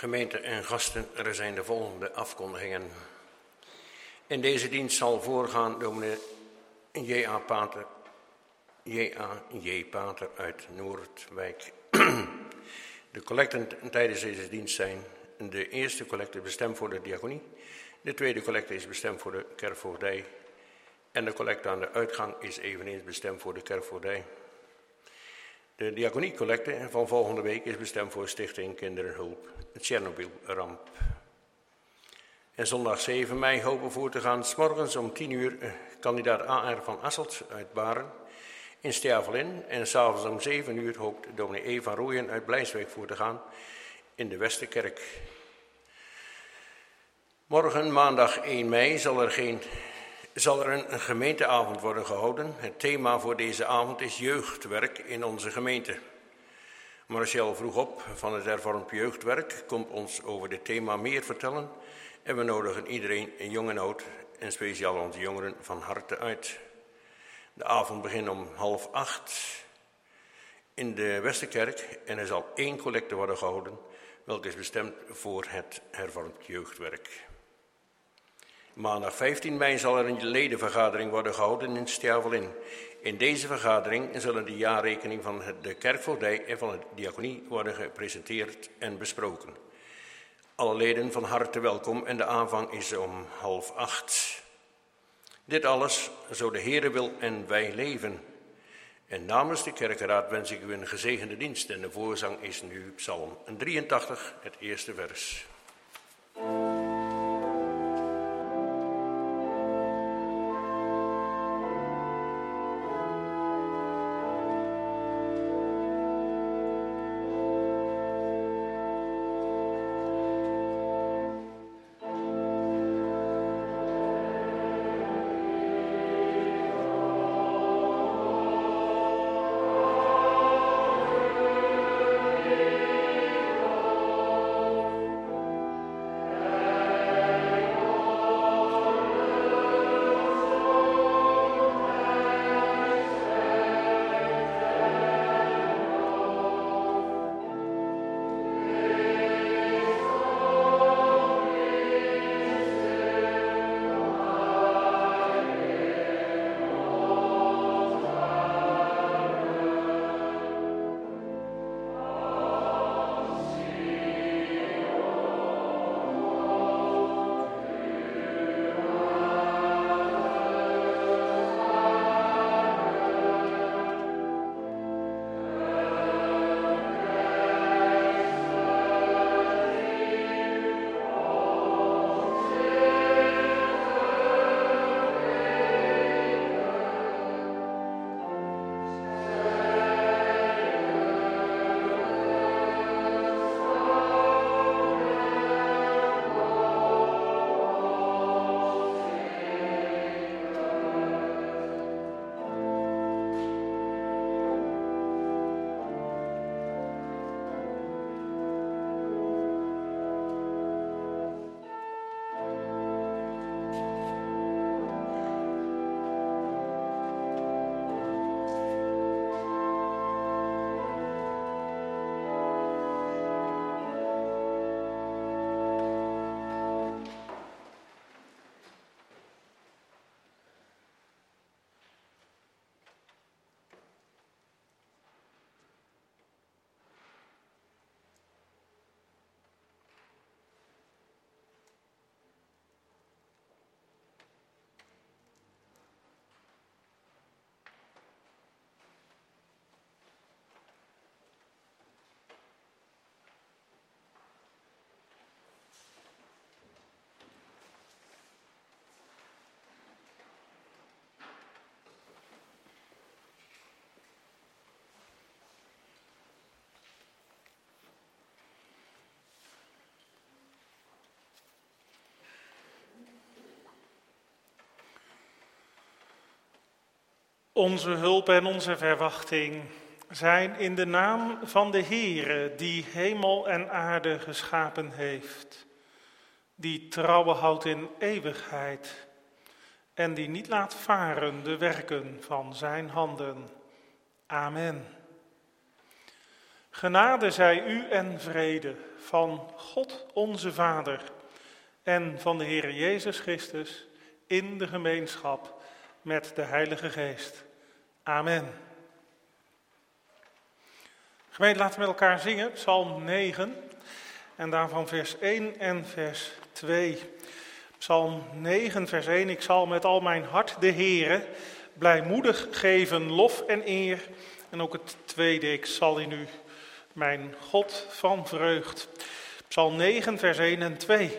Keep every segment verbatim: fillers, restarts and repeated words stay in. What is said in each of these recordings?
Gemeente en gasten, er zijn de volgende afkondigingen. In deze dienst zal voorgaan dominee J A. Pater, J A J. Pater uit Noordwijk. De collecten tijdens deze dienst zijn: de eerste collecte bestemd voor de diaconie, de tweede collecte is bestemd voor de kerkvoogdij en de collecte aan de uitgang is eveneens bestemd voor de kerkvoogdij. De diaconiecollecte van volgende week is bestemd voor Stichting Kinderenhulp, Tsjernobyl-ramp. En zondag zeven mei hopen voor te gaan, 's morgens om tien uur, eh, kandidaat A R van Asselt uit Baren in Stervelin. En s'avonds om zeven uur hoopt dominee E. van Rooyen uit Blijswijk voor te gaan in de Westerkerk. Morgen, maandag één mei, zal er, geen, zal er een gemeenteavond worden gehouden. Het thema voor deze avond is jeugdwerk in onze gemeente. Marcel vroeg op van het hervormd jeugdwerk komt ons over dit thema meer vertellen. En we nodigen iedereen, jong en oud, en speciaal onze jongeren, van harte uit. De avond begint om half acht in de Westerkerk en er zal één collecte worden gehouden, welke is bestemd voor het hervormd jeugdwerk. Maandag vijftien mei zal er een ledenvergadering worden gehouden in Stervelin. In deze vergadering zullen de jaarrekening van de kerkvoogdij en van de diaconie worden gepresenteerd en besproken. Alle leden van harte welkom en de aanvang is om half acht. Dit alles, zo de Heere wil en wij leven. En namens de kerkenraad wens ik u een gezegende dienst en de voorzang is nu Psalm drieëntachtig, het eerste vers. Onze hulp en onze verwachting zijn in de naam van de Heere, die hemel en aarde geschapen heeft, die trouwe houdt in eeuwigheid en die niet laat varen de werken van zijn handen. Amen. Genade zij u en vrede van God onze Vader en van de Heer Jezus Christus in de gemeenschap met de Heilige Geest. Amen. Gemeente, laten we met elkaar zingen, Psalm negen, en daarvan vers één en vers twee. Psalm negen, vers één, ik zal met al mijn hart de Heere blijmoedig geven lof en eer. En ook het tweede, ik zal in u mijn God van vreugd. Psalm negen, vers één en twee.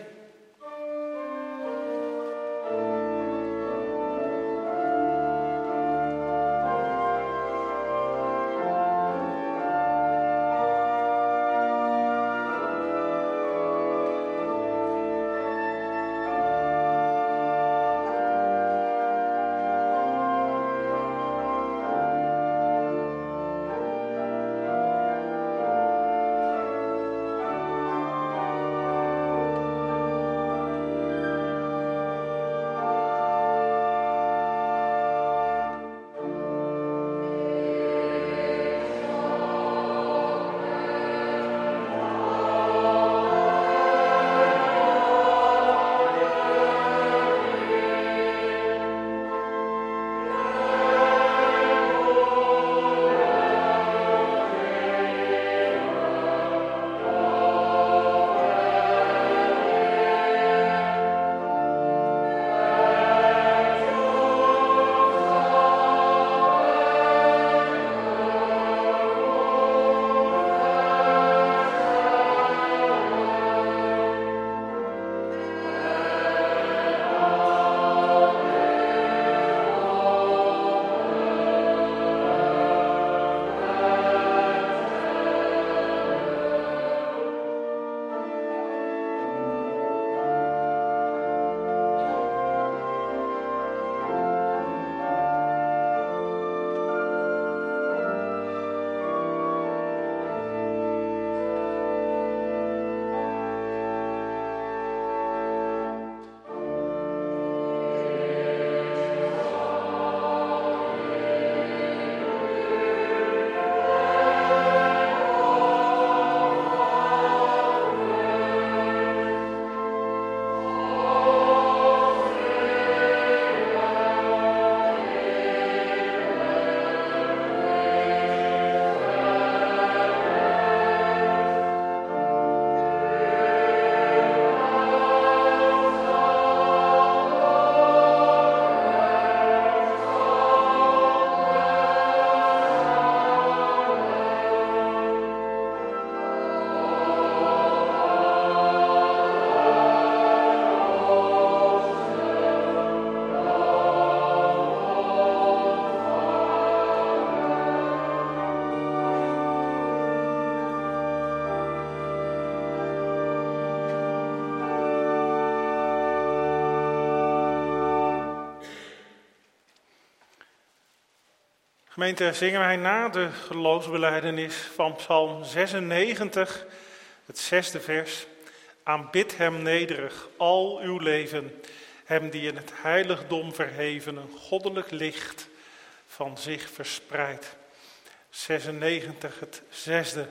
Gemeente, zingen wij na de geloofsbelijdenis van Psalm zesennegentig, het zesde vers. Aanbid hem nederig al uw leven, hem die in het heiligdom verheven een goddelijk licht van zich verspreidt. zesennegentig, het zesde.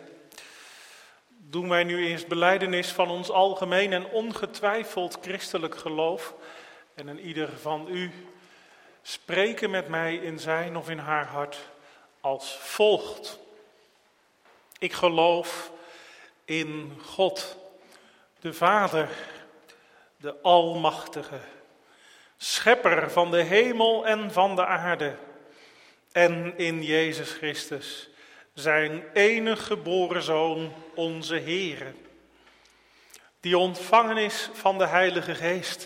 Doen wij nu eerst belijdenis van ons algemeen en ongetwijfeld christelijk geloof. En een ieder van u spreken met mij in zijn of in haar hart als volgt. Ik geloof in God, de Vader, de Almachtige, Schepper van de hemel en van de aarde, en in Jezus Christus, zijn enige geboren Zoon, onze Heere, die ontvangen is van de Heilige Geest,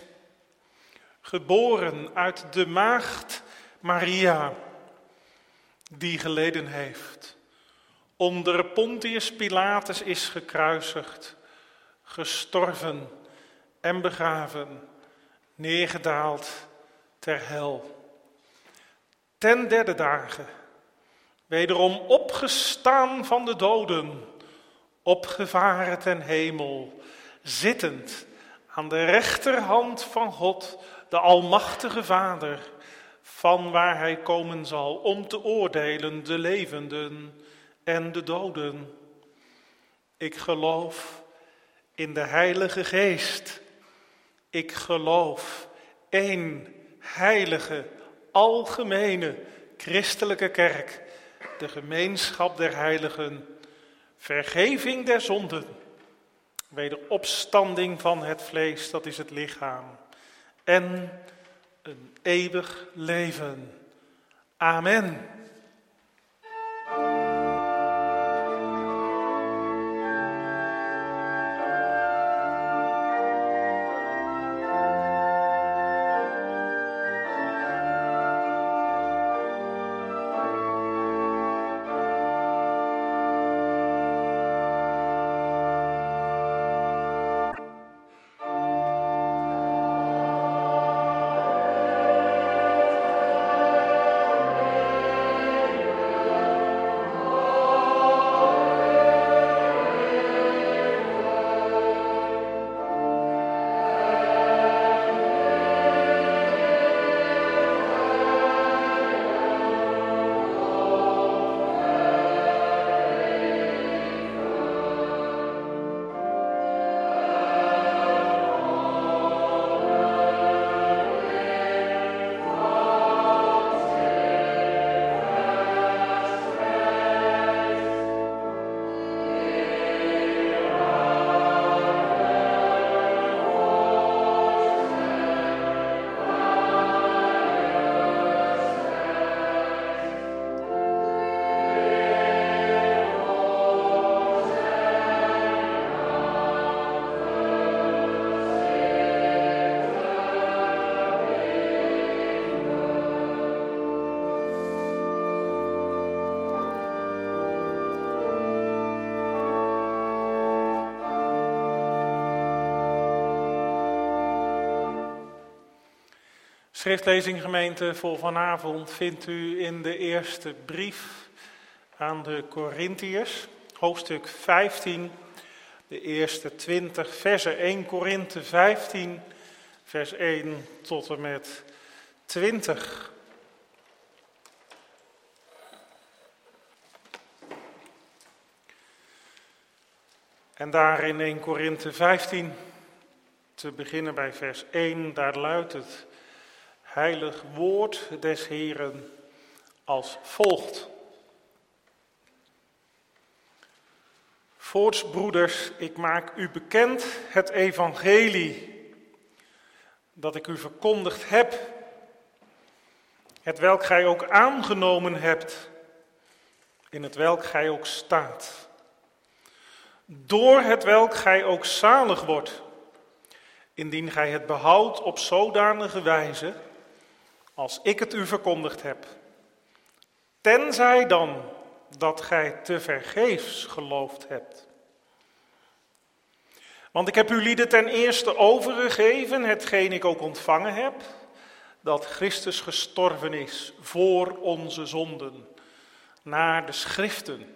geboren uit de maagd Maria, die geleden heeft, onder Pontius Pilatus is gekruisigd, gestorven en begraven, neergedaald ter hel. Ten derde dagen, wederom opgestaan van de doden, opgevaren ten hemel, zittend aan de rechterhand van God, de Almachtige Vader, van waar hij komen zal om te oordelen de levenden en de doden. Ik geloof in de Heilige Geest. Ik geloof één heilige, algemene, christelijke kerk, de gemeenschap der heiligen, vergeving der zonden, wederopstanding van het vlees, dat is het lichaam, en een eeuwig leven. Amen. Schriftlezing gemeente voor vanavond vindt u in de eerste brief aan de Korintiërs, hoofdstuk vijftien, de eerste twintig versen, één Korinthe vijftien, vers één tot en met twintig. En daar in één Korinthe vijftien, te beginnen bij vers één, daar luidt het heilig woord des Heeren als volgt. Voorts, broeders, ik maak u bekend het evangelie dat ik u verkondigd heb, het welk gij ook aangenomen hebt, in het welk gij ook staat, door het welk gij ook zalig wordt, indien gij het behoudt op zodanige wijze als ik het u verkondigd heb. Tenzij dan dat gij te vergeefs geloofd hebt. Want ik heb u lieden ten eerste overgegeven, hetgeen ik ook ontvangen heb, dat Christus gestorven is voor onze zonden, naar de schriften.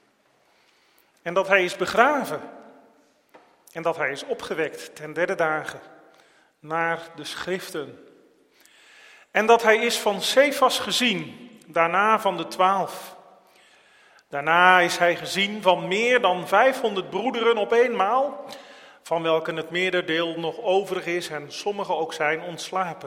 En dat hij is begraven, en dat hij is opgewekt ten derde dagen, naar de schriften. En dat hij is van Cefas gezien, daarna van de twaalf. Daarna is hij gezien van meer dan vijfhonderd broederen op eenmaal, van welken het meerderdeel nog overig is en sommigen ook zijn ontslapen.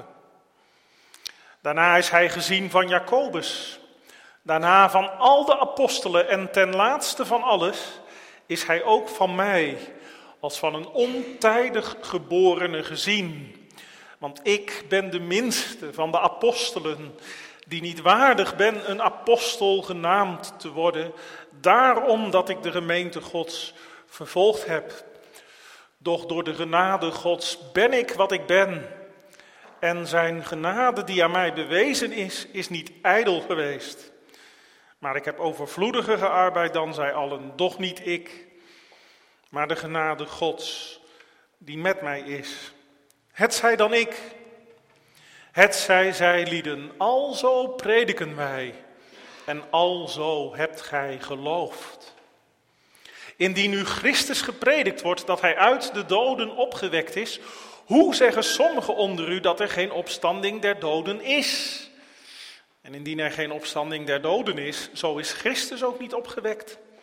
Daarna is hij gezien van Jacobus. Daarna van al de apostelen en ten laatste van alles is hij ook van mij, als van een ontijdig geborene gezien. Want ik ben de minste van de apostelen, die niet waardig ben een apostel genaamd te worden, daarom dat ik de gemeente Gods vervolgd heb. Doch door de genade Gods ben ik wat ik ben. En zijn genade die aan mij bewezen is, is niet ijdel geweest. Maar ik heb overvloediger gearbeid dan zij allen, doch niet ik, maar de genade Gods die met mij is. Het zij dan ik, het zij zij lieden, alzo prediken wij en alzo hebt gij geloofd. Indien nu Christus gepredikt wordt dat hij uit de doden opgewekt is, hoe zeggen sommigen onder u dat er geen opstanding der doden is? En indien er geen opstanding der doden is, zo is Christus ook niet opgewekt.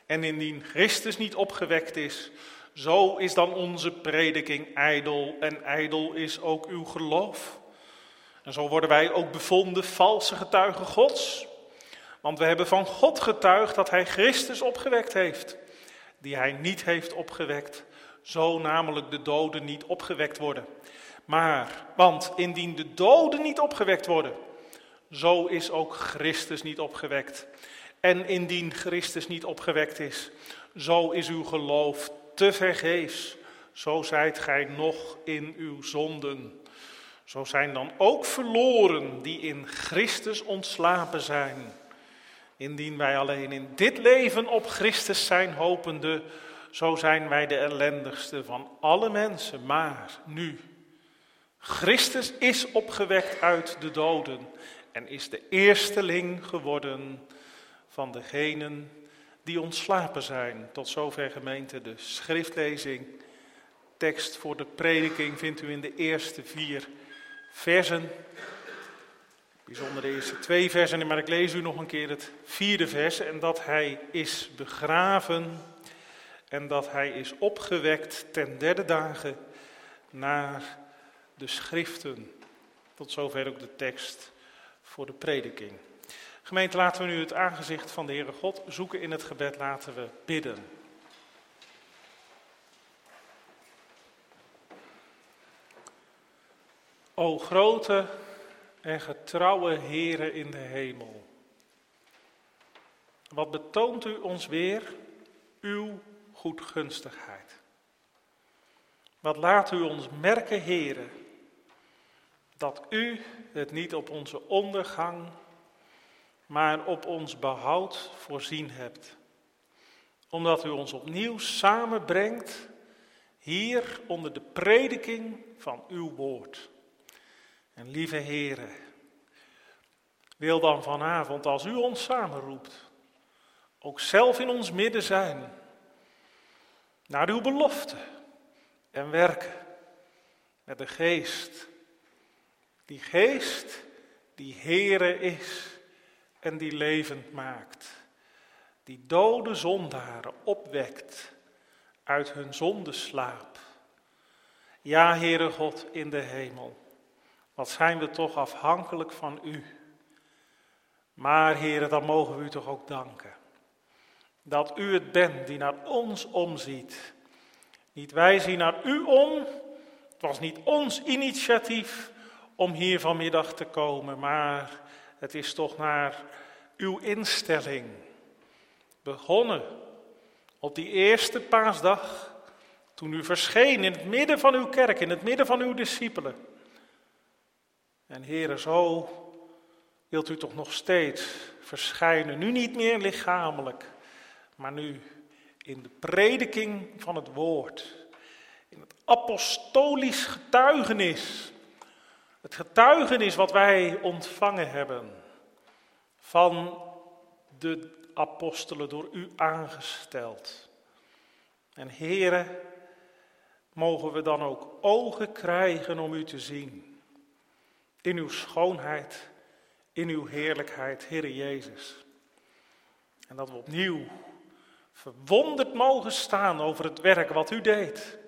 En indien Christus niet opgewekt is, zo is dan onze prediking ijdel en ijdel is ook uw geloof. En zo worden wij ook bevonden valse getuigen Gods. Want we hebben van God getuigd dat hij Christus opgewekt heeft, die hij niet heeft opgewekt, zo namelijk de doden niet opgewekt worden. Maar, want indien de doden niet opgewekt worden, zo is ook Christus niet opgewekt. En indien Christus niet opgewekt is, zo is uw geloof te vergeefs. Zo zijt gij nog in uw zonden. Zo zijn dan ook verloren die in Christus ontslapen zijn. Indien wij alleen in dit leven op Christus zijn hopende, zo zijn wij de ellendigste van alle mensen. Maar nu, Christus is opgewekt uit de doden en is de eersteling geworden van degenen die ontslapen zijn. Tot zover gemeente de schriftlezing. Tekst voor de prediking vindt u in de eerste vier versen. Bijzonder de eerste twee versen, maar ik lees u nog een keer het vierde vers. En dat hij is begraven en dat hij is opgewekt ten derde dagen naar de schriften. Tot zover ook de tekst voor de prediking. Gemeente, laten we nu het aangezicht van de Heere God zoeken in het gebed. Laten we bidden. O grote en getrouwe Heere in de hemel. Wat betoont u ons weer uw goedgunstigheid. Wat laat u ons merken, Heere, dat u het niet op onze ondergang, maar op ons behoud voorzien hebt. Omdat u ons opnieuw samenbrengt hier onder de prediking van uw woord. En lieve Heere, wil dan vanavond als u ons samenroept, ook zelf in ons midden zijn, naar uw belofte en werken met de geest. Die geest die Heere is en die levend maakt. Die dode zondaren opwekt uit hun zondeslaap. Ja, Heere God in de hemel, wat zijn we toch afhankelijk van u. Maar Heere, dan mogen we u toch ook danken. Dat u het bent die naar ons omziet. Niet wij zien naar u om. Het was niet ons initiatief om hier vanmiddag te komen, maar het is toch naar uw instelling. Begonnen op die eerste paasdag, toen u verscheen in het midden van uw kerk, in het midden van uw discipelen. En Heere, zo wilt u toch nog steeds verschijnen, nu niet meer lichamelijk, maar nu in de prediking van het woord, in het apostolisch getuigenis. Het getuigenis wat wij ontvangen hebben van de apostelen door u aangesteld. En Heere, mogen we dan ook ogen krijgen om u te zien. In uw schoonheid, in uw heerlijkheid, Heere Jezus. En dat we opnieuw verwonderd mogen staan over het werk wat u deed.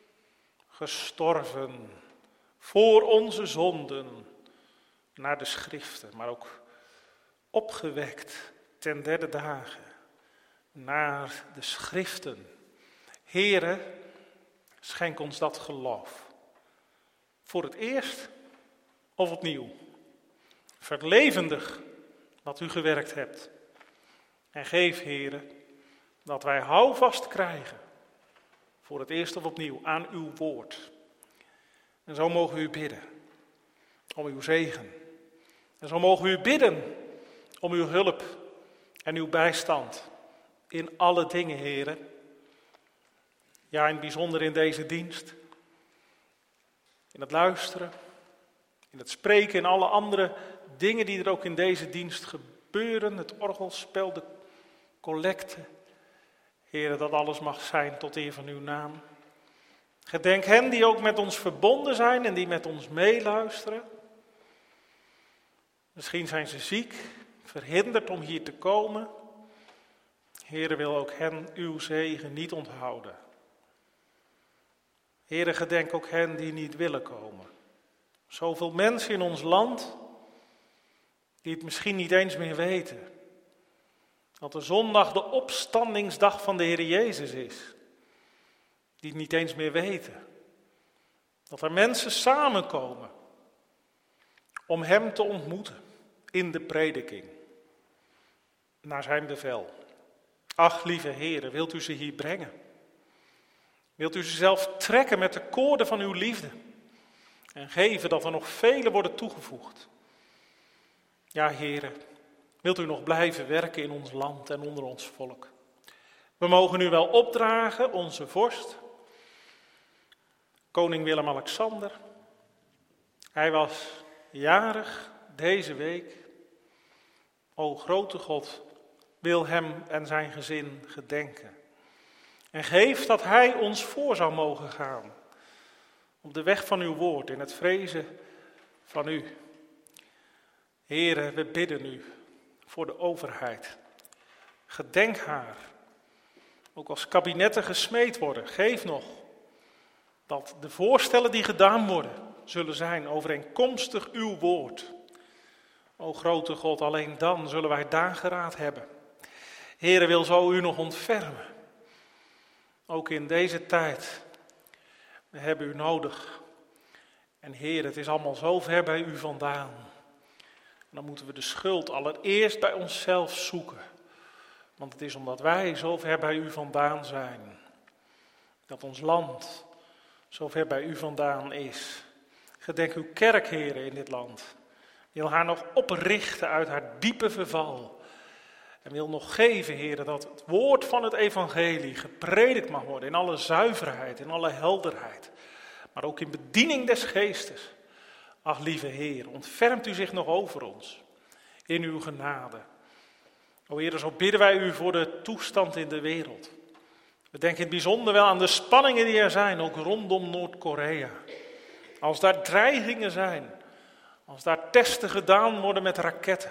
Gestorven voor onze zonden naar de schriften, maar ook opgewekt ten derde dagen naar de schriften. Heere, schenk ons dat geloof. Voor het eerst of opnieuw. Verlevendig wat u gewerkt hebt. En geef, Heere, dat wij houvast krijgen. Voor het eerst of opnieuw aan uw woord. En zo mogen we u bidden om uw zegen. En zo mogen we u bidden om uw hulp en uw bijstand in alle dingen, Heere. Ja, in het bijzonder in deze dienst. In het luisteren, in het spreken, in alle andere dingen die er ook in deze dienst gebeuren. Het orgelspel, de collecte. Heere, dat alles mag zijn tot eer van uw naam. Gedenk hen die ook met ons verbonden zijn en die met ons meeluisteren. Misschien zijn ze ziek, verhinderd om hier te komen. Heere, wil ook hen uw zegen niet onthouden. Heere, gedenk ook hen die niet willen komen. Zoveel mensen in ons land die het misschien niet eens meer weten. Dat de zondag de opstandingsdag van de Heer Jezus is. Die het niet eens meer weten. Dat er mensen samenkomen om hem te ontmoeten in de prediking. Naar zijn bevel. Ach, lieve Heere, wilt u ze hier brengen? Wilt u ze zelf trekken met de koorden van uw liefde? En geven dat er nog velen worden toegevoegd. Ja, Heere, wilt u nog blijven werken in ons land en onder ons volk? We mogen u wel opdragen, onze vorst, koning Willem-Alexander. Hij was jarig deze week. O grote God, wil hem en zijn gezin gedenken. En geef dat hij ons voor zou mogen gaan. Op de weg van uw woord, in het vrezen van u. Heere, we bidden u voor de overheid. Gedenk haar. Ook als kabinetten gesmeed worden, geef nog dat de voorstellen die gedaan worden, zullen zijn overeenkomstig uw woord. O grote God, alleen dan zullen wij dageraad hebben. Heere, wil zo u nog ontfermen. Ook in deze tijd. We hebben u nodig. En Heer, het is allemaal zo ver bij u vandaan. En dan moeten we de schuld allereerst bij onszelf zoeken. Want het is omdat wij zo ver bij u vandaan zijn. Dat ons land zo ver bij u vandaan is. Gedenk uw kerk, Heer, in dit land. Wil haar nog oprichten uit haar diepe verval. En wil nog geven, Heer, dat het woord van het evangelie gepredikt mag worden in alle zuiverheid, in alle helderheid. Maar ook in bediening des geestes. Ach, lieve Heer, ontfermt u zich nog over ons in uw genade. O Heer, zo bidden wij u voor de toestand in de wereld. We denken in het bijzonder wel aan de spanningen die er zijn, ook rondom Noord-Korea. Als daar dreigingen zijn, als daar testen gedaan worden met raketten,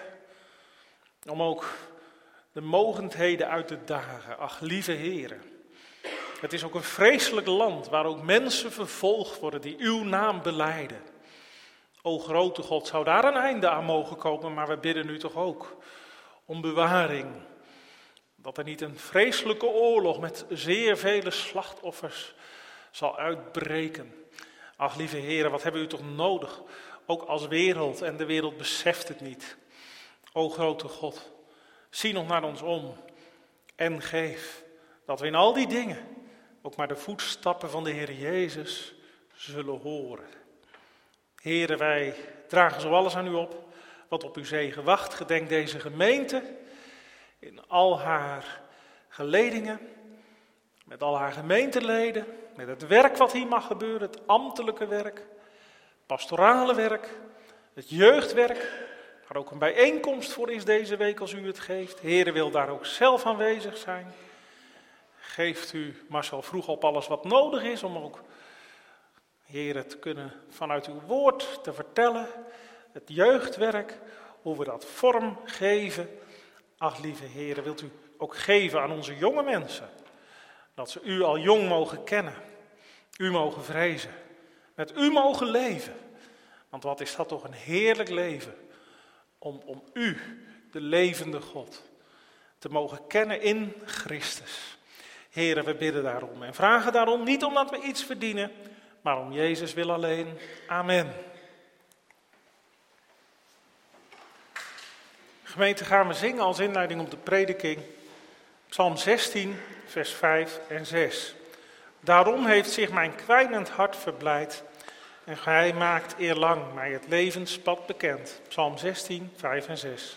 om ook de mogendheden uit te dagen. Ach, lieve Heere, het is ook een vreselijk land waar ook mensen vervolgd worden die uw naam belijden. O grote God, zou daar een einde aan mogen komen, maar we bidden u toch ook om bewaring. Dat er niet een vreselijke oorlog met zeer vele slachtoffers zal uitbreken. Ach, lieve Heere, wat hebben we u toch nodig, ook als wereld, en de wereld beseft het niet. O grote God, zie nog naar ons om en geef dat we in al die dingen ook maar de voetstappen van de Heer Jezus zullen horen. Heere, wij dragen zo alles aan u op wat op uw zegen wacht. Gedenk deze gemeente in al haar geledingen, met al haar gemeenteleden, met het werk wat hier mag gebeuren, het ambtelijke werk, pastorale werk, het jeugdwerk, waar ook een bijeenkomst voor is deze week als u het geeft. Heere, wil daar ook zelf aanwezig zijn. Geeft u Marcel vroeg op alles wat nodig is om ook, Heere, te kunnen vanuit uw woord te vertellen. Het jeugdwerk, hoe we dat vorm geven. Ach, lieve Heere, wilt u ook geven aan onze jonge mensen. Dat ze u al jong mogen kennen. U mogen vrezen. Met u mogen leven. Want wat is dat toch een heerlijk leven. Om, om u, de levende God, te mogen kennen in Christus. Heere, we bidden daarom en vragen daarom niet omdat we iets verdienen, maar om Jezus wil alleen. Amen. Gemeente, gaan we zingen als inleiding op de prediking. Psalm zestien, vers vijf en zes. Daarom heeft zich mijn kwijnend hart verblijd en hij maakt eerlang mij het levenspad bekend. Psalm zestien, vijf en zes.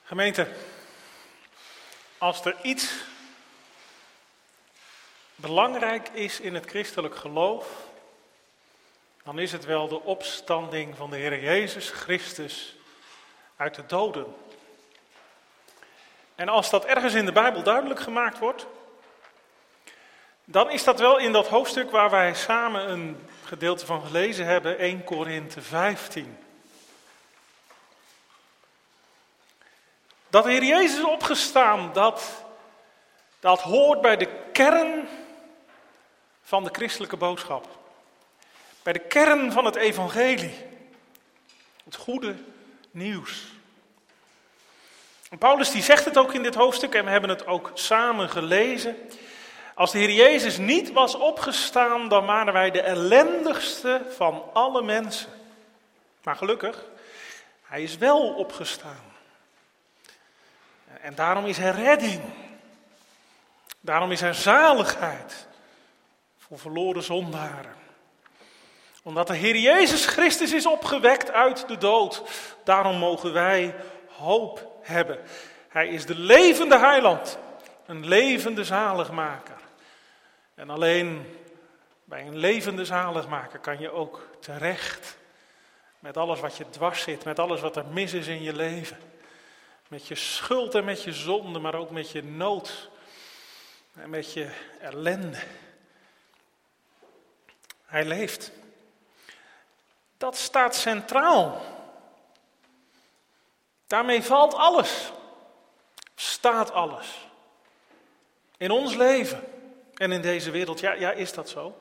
Gemeente, als er iets belangrijk is in het christelijk geloof, dan is het wel de opstanding van de Heer Jezus Christus uit de doden. En als dat ergens in de Bijbel duidelijk gemaakt wordt, dan is dat wel in dat hoofdstuk waar wij samen een gedeelte van gelezen hebben, Eerste Korinthe vijftien. Dat de Heer Jezus is opgestaan, dat, dat hoort bij de kern van de christelijke boodschap. Bij de kern van het evangelie. Het goede nieuws. En Paulus die zegt het ook in dit hoofdstuk en we hebben het ook samen gelezen. Als de Heer Jezus niet was opgestaan, dan waren wij de ellendigste van alle mensen. Maar gelukkig, hij is wel opgestaan. En daarom is er redding. Daarom is er zaligheid voor verloren zondaren. Omdat de Heer Jezus Christus is opgewekt uit de dood. Daarom mogen wij hoop hebben. Hij is de levende heiland. Een levende zaligmaker. En alleen bij een levende zaligmaker kan je ook terecht. Met alles wat je dwars zit. Met alles wat er mis is in je leven. Met je schuld en met je zonde, maar ook met je nood en met je ellende. Hij leeft. Dat staat centraal. Daarmee valt alles. Staat alles. In ons leven en in deze wereld. Ja, ja, is dat zo?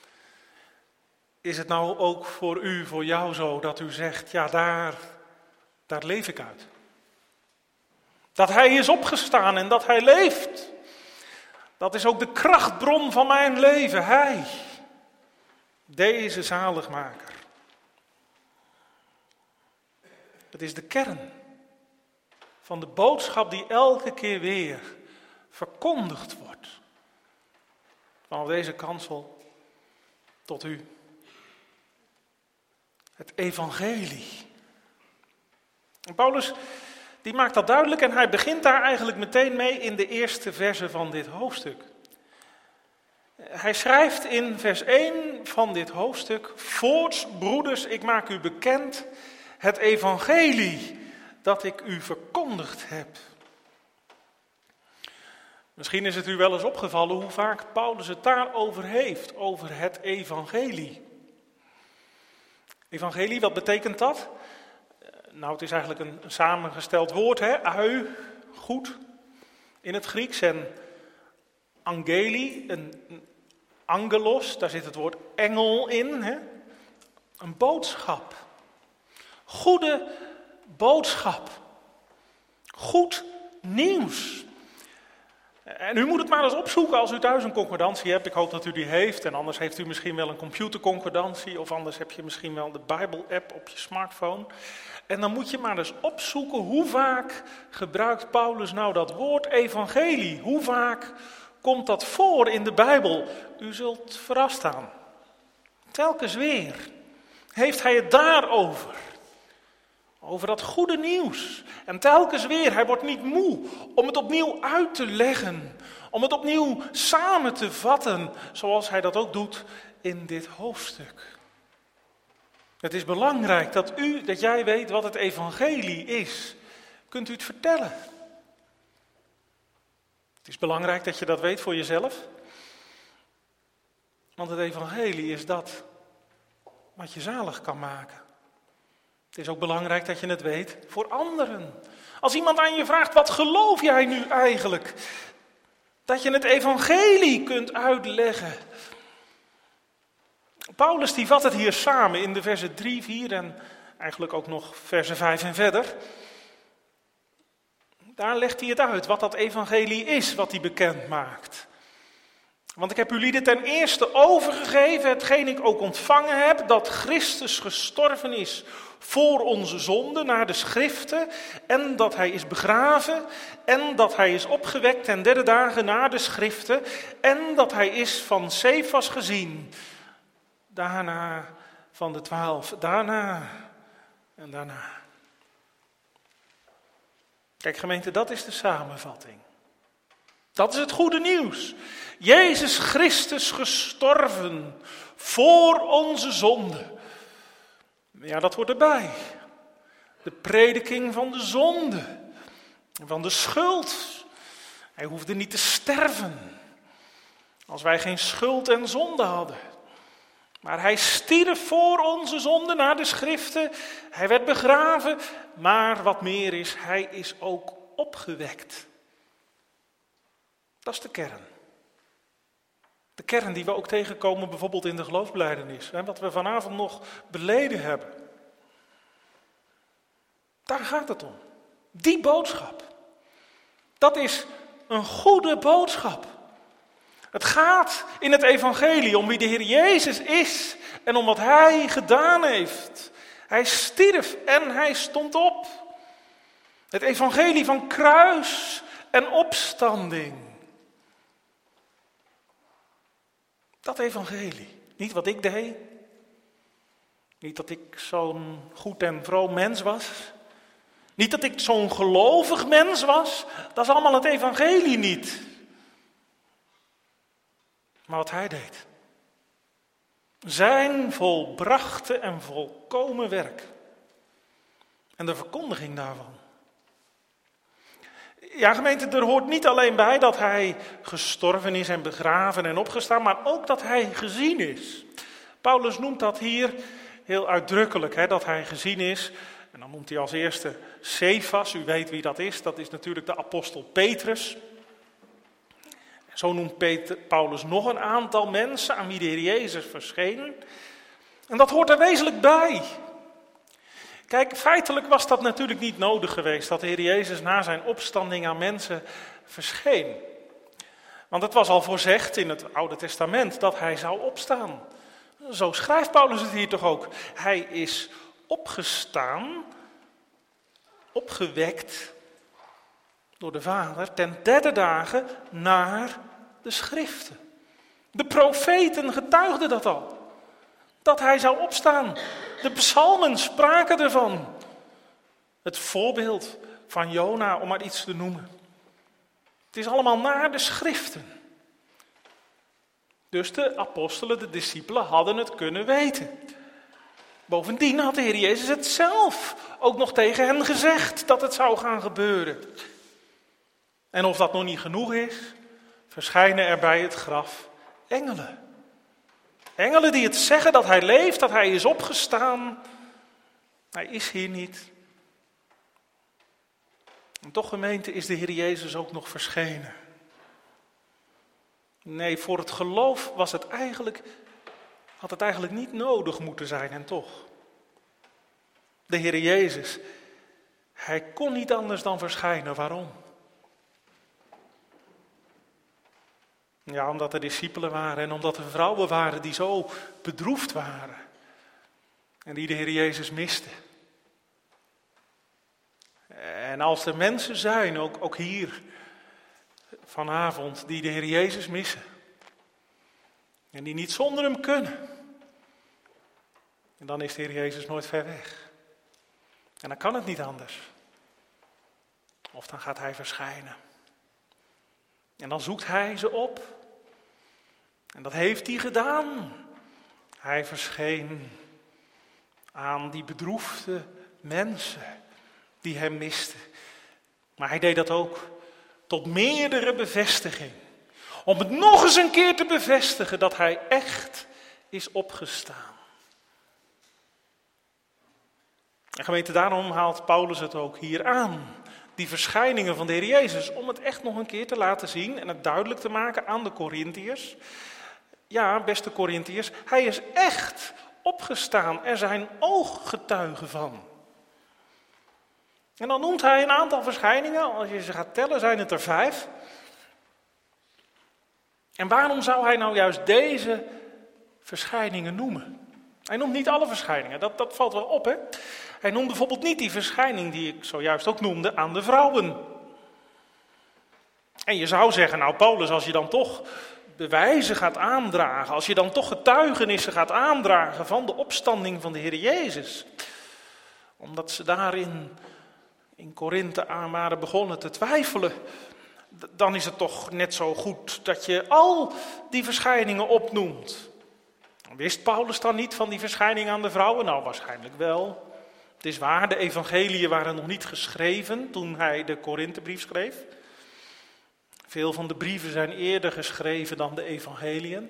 Is het nou ook voor u, voor jou zo, dat u zegt, ja, daar, daar leef ik uit. Dat hij is opgestaan en dat hij leeft. Dat is ook de krachtbron van mijn leven. Hij. Deze zaligmaker. Het is de kern van de boodschap die elke keer weer verkondigd wordt. Vanaf deze kansel tot u. Het evangelie. En Paulus die maakt dat duidelijk en hij begint daar eigenlijk meteen mee in de eerste verse van dit hoofdstuk. Hij schrijft in vers één van dit hoofdstuk: Voorts, broeders, ik maak u bekend het evangelie dat ik u verkondigd heb. Misschien is het u wel eens opgevallen hoe vaak Paulus het daarover heeft, over het evangelie. Evangelie, wat betekent dat? Nou, het is eigenlijk een, een samengesteld woord, hè? Ui, goed, in het Grieks. En angeli, een, een angelos, daar zit het woord engel in, hè? Een boodschap. Goede boodschap. Goed nieuws. En u moet het maar eens opzoeken als u thuis een concordantie hebt. Ik hoop dat u die heeft. En anders heeft u misschien wel een computerconcordantie. Of anders heb je misschien wel de Bijbel-app op je smartphone. En dan moet je maar eens opzoeken hoe vaak gebruikt Paulus nou dat woord evangelie. Hoe vaak komt dat voor in de Bijbel? U zult verrast staan. Telkens weer heeft hij het daarover. Over dat goede nieuws. En telkens weer, hij wordt niet moe om het opnieuw uit te leggen. Om het opnieuw samen te vatten, zoals hij dat ook doet in dit hoofdstuk. Het is belangrijk dat u, dat jij weet wat het evangelie is. Kunt u het vertellen? Het is belangrijk dat je dat weet voor jezelf. Want het evangelie is dat wat je zalig kan maken. Het is ook belangrijk dat je het weet voor anderen. Als iemand aan je vraagt, wat geloof jij nu eigenlijk? Dat je het evangelie kunt uitleggen. Paulus die vat het hier samen in de versen drie, vier en eigenlijk ook nog versen vijf en verder. Daar legt hij het uit, wat dat evangelie is, wat hij bekend maakt. Want ik heb jullie ten eerste overgegeven, hetgeen ik ook ontvangen heb, dat Christus gestorven is voor onze zonde naar de schriften, en dat hij is begraven, en dat hij is opgewekt ten derde dagen naar de schriften, en dat hij is van Cefas gezien, daarna van de twaalf, daarna en daarna. Kijk gemeente, dat is de samenvatting. Dat is het goede nieuws. Jezus Christus gestorven voor onze zonde. Ja, dat hoort erbij. De prediking van de zonde, van de schuld. Hij hoefde niet te sterven als wij geen schuld en zonde hadden. Maar hij stierf voor onze zonde naar de schriften. Hij werd begraven, maar wat meer is, hij is ook opgewekt. Dat is de kern. De kern die we ook tegenkomen bijvoorbeeld in de geloofsbelijdenis. Hè, wat we vanavond nog beleden hebben. Daar gaat het om. Die boodschap. Dat is een goede boodschap. Het gaat in het evangelie om wie de Heer Jezus is en om wat Hij gedaan heeft. Hij stierf en Hij stond op. Het evangelie van kruis en opstanding. Dat evangelie. Niet wat ik deed. Niet dat ik zo'n goed en vroom mens was. Niet dat ik zo'n gelovig mens was. Dat is allemaal het evangelie niet. Maar wat hij deed. Zijn volbrachte en volkomen werk. En de verkondiging daarvan. Ja, gemeente, er hoort niet alleen bij dat hij gestorven is en begraven en opgestaan, maar ook dat hij gezien is. Paulus noemt dat hier heel uitdrukkelijk, hè, dat hij gezien is. En dan noemt hij als eerste Cephas, u weet wie dat is, dat is natuurlijk de apostel Petrus. En zo noemt Peter, Paulus nog een aantal mensen aan wie de Heer Jezus verscheen. En dat hoort er wezenlijk bij. Kijk, feitelijk was dat natuurlijk niet nodig geweest, dat de Heer Jezus na zijn opstanding aan mensen verscheen. Want het was al voorzegd in het Oude Testament dat hij zou opstaan. Zo schrijft Paulus het hier toch ook. Hij is opgestaan, opgewekt door de Vader ten derde dagen naar de schriften. De profeten getuigden dat al, dat hij zou opstaan. De psalmen spraken ervan. Het voorbeeld van Jona, om maar iets te noemen. Het is allemaal naar de schriften. Dus de apostelen, de discipelen, hadden het kunnen weten. Bovendien had de Heer Jezus het zelf ook nog tegen hen gezegd dat het zou gaan gebeuren. En of dat nog niet genoeg is, verschijnen er bij het graf engelen. Engelen die het zeggen dat hij leeft, dat hij is opgestaan. Hij is hier niet. En toch, gemeente, is de Heer Jezus ook nog verschenen. Nee, voor het geloof was het eigenlijk, had het eigenlijk niet nodig moeten zijn en toch. De Heer Jezus, hij kon niet anders dan verschijnen. Waarom? Ja, omdat er discipelen waren en omdat er vrouwen waren die zo bedroefd waren. En die de Heer Jezus misten. En als er mensen zijn, ook, ook hier vanavond, die de Heer Jezus missen. En die niet zonder hem kunnen. En dan is de Heer Jezus nooit ver weg. En dan kan het niet anders. Of dan gaat hij verschijnen. En dan zoekt hij ze op. En dat heeft hij gedaan. Hij verscheen aan die bedroefde mensen die hem misten. Maar hij deed dat ook tot meerdere bevestiging. Om het nog eens een keer te bevestigen dat hij echt is opgestaan. En gemeente, daarom haalt Paulus het ook hier aan. Die verschijningen van de Heer Jezus, om het echt nog een keer te laten zien en het duidelijk te maken aan de Korintiërs. Ja, beste Korintiërs, hij is echt opgestaan. Er zijn ooggetuigen van. En dan noemt hij een aantal verschijningen, als je ze gaat tellen zijn het er vijf. En waarom zou hij nou juist deze verschijningen noemen? Hij noemt niet alle verschijningen, dat, dat valt wel op, hè. Hij noemt bijvoorbeeld niet die verschijning die ik zojuist ook noemde aan de vrouwen. En je zou zeggen, nou Paulus, als je dan toch bewijzen gaat aandragen, als je dan toch getuigenissen gaat aandragen van de opstanding van de Heer Jezus, omdat ze daarin in Korinthe aan waren begonnen te twijfelen, dan is het toch net zo goed dat je al die verschijningen opnoemt. Wist Paulus dan niet van die verschijning aan de vrouwen? Nou, waarschijnlijk wel. Het is waar, de evangeliën waren nog niet geschreven toen hij de Korinthebrief schreef. Veel van de brieven zijn eerder geschreven dan de evangeliën.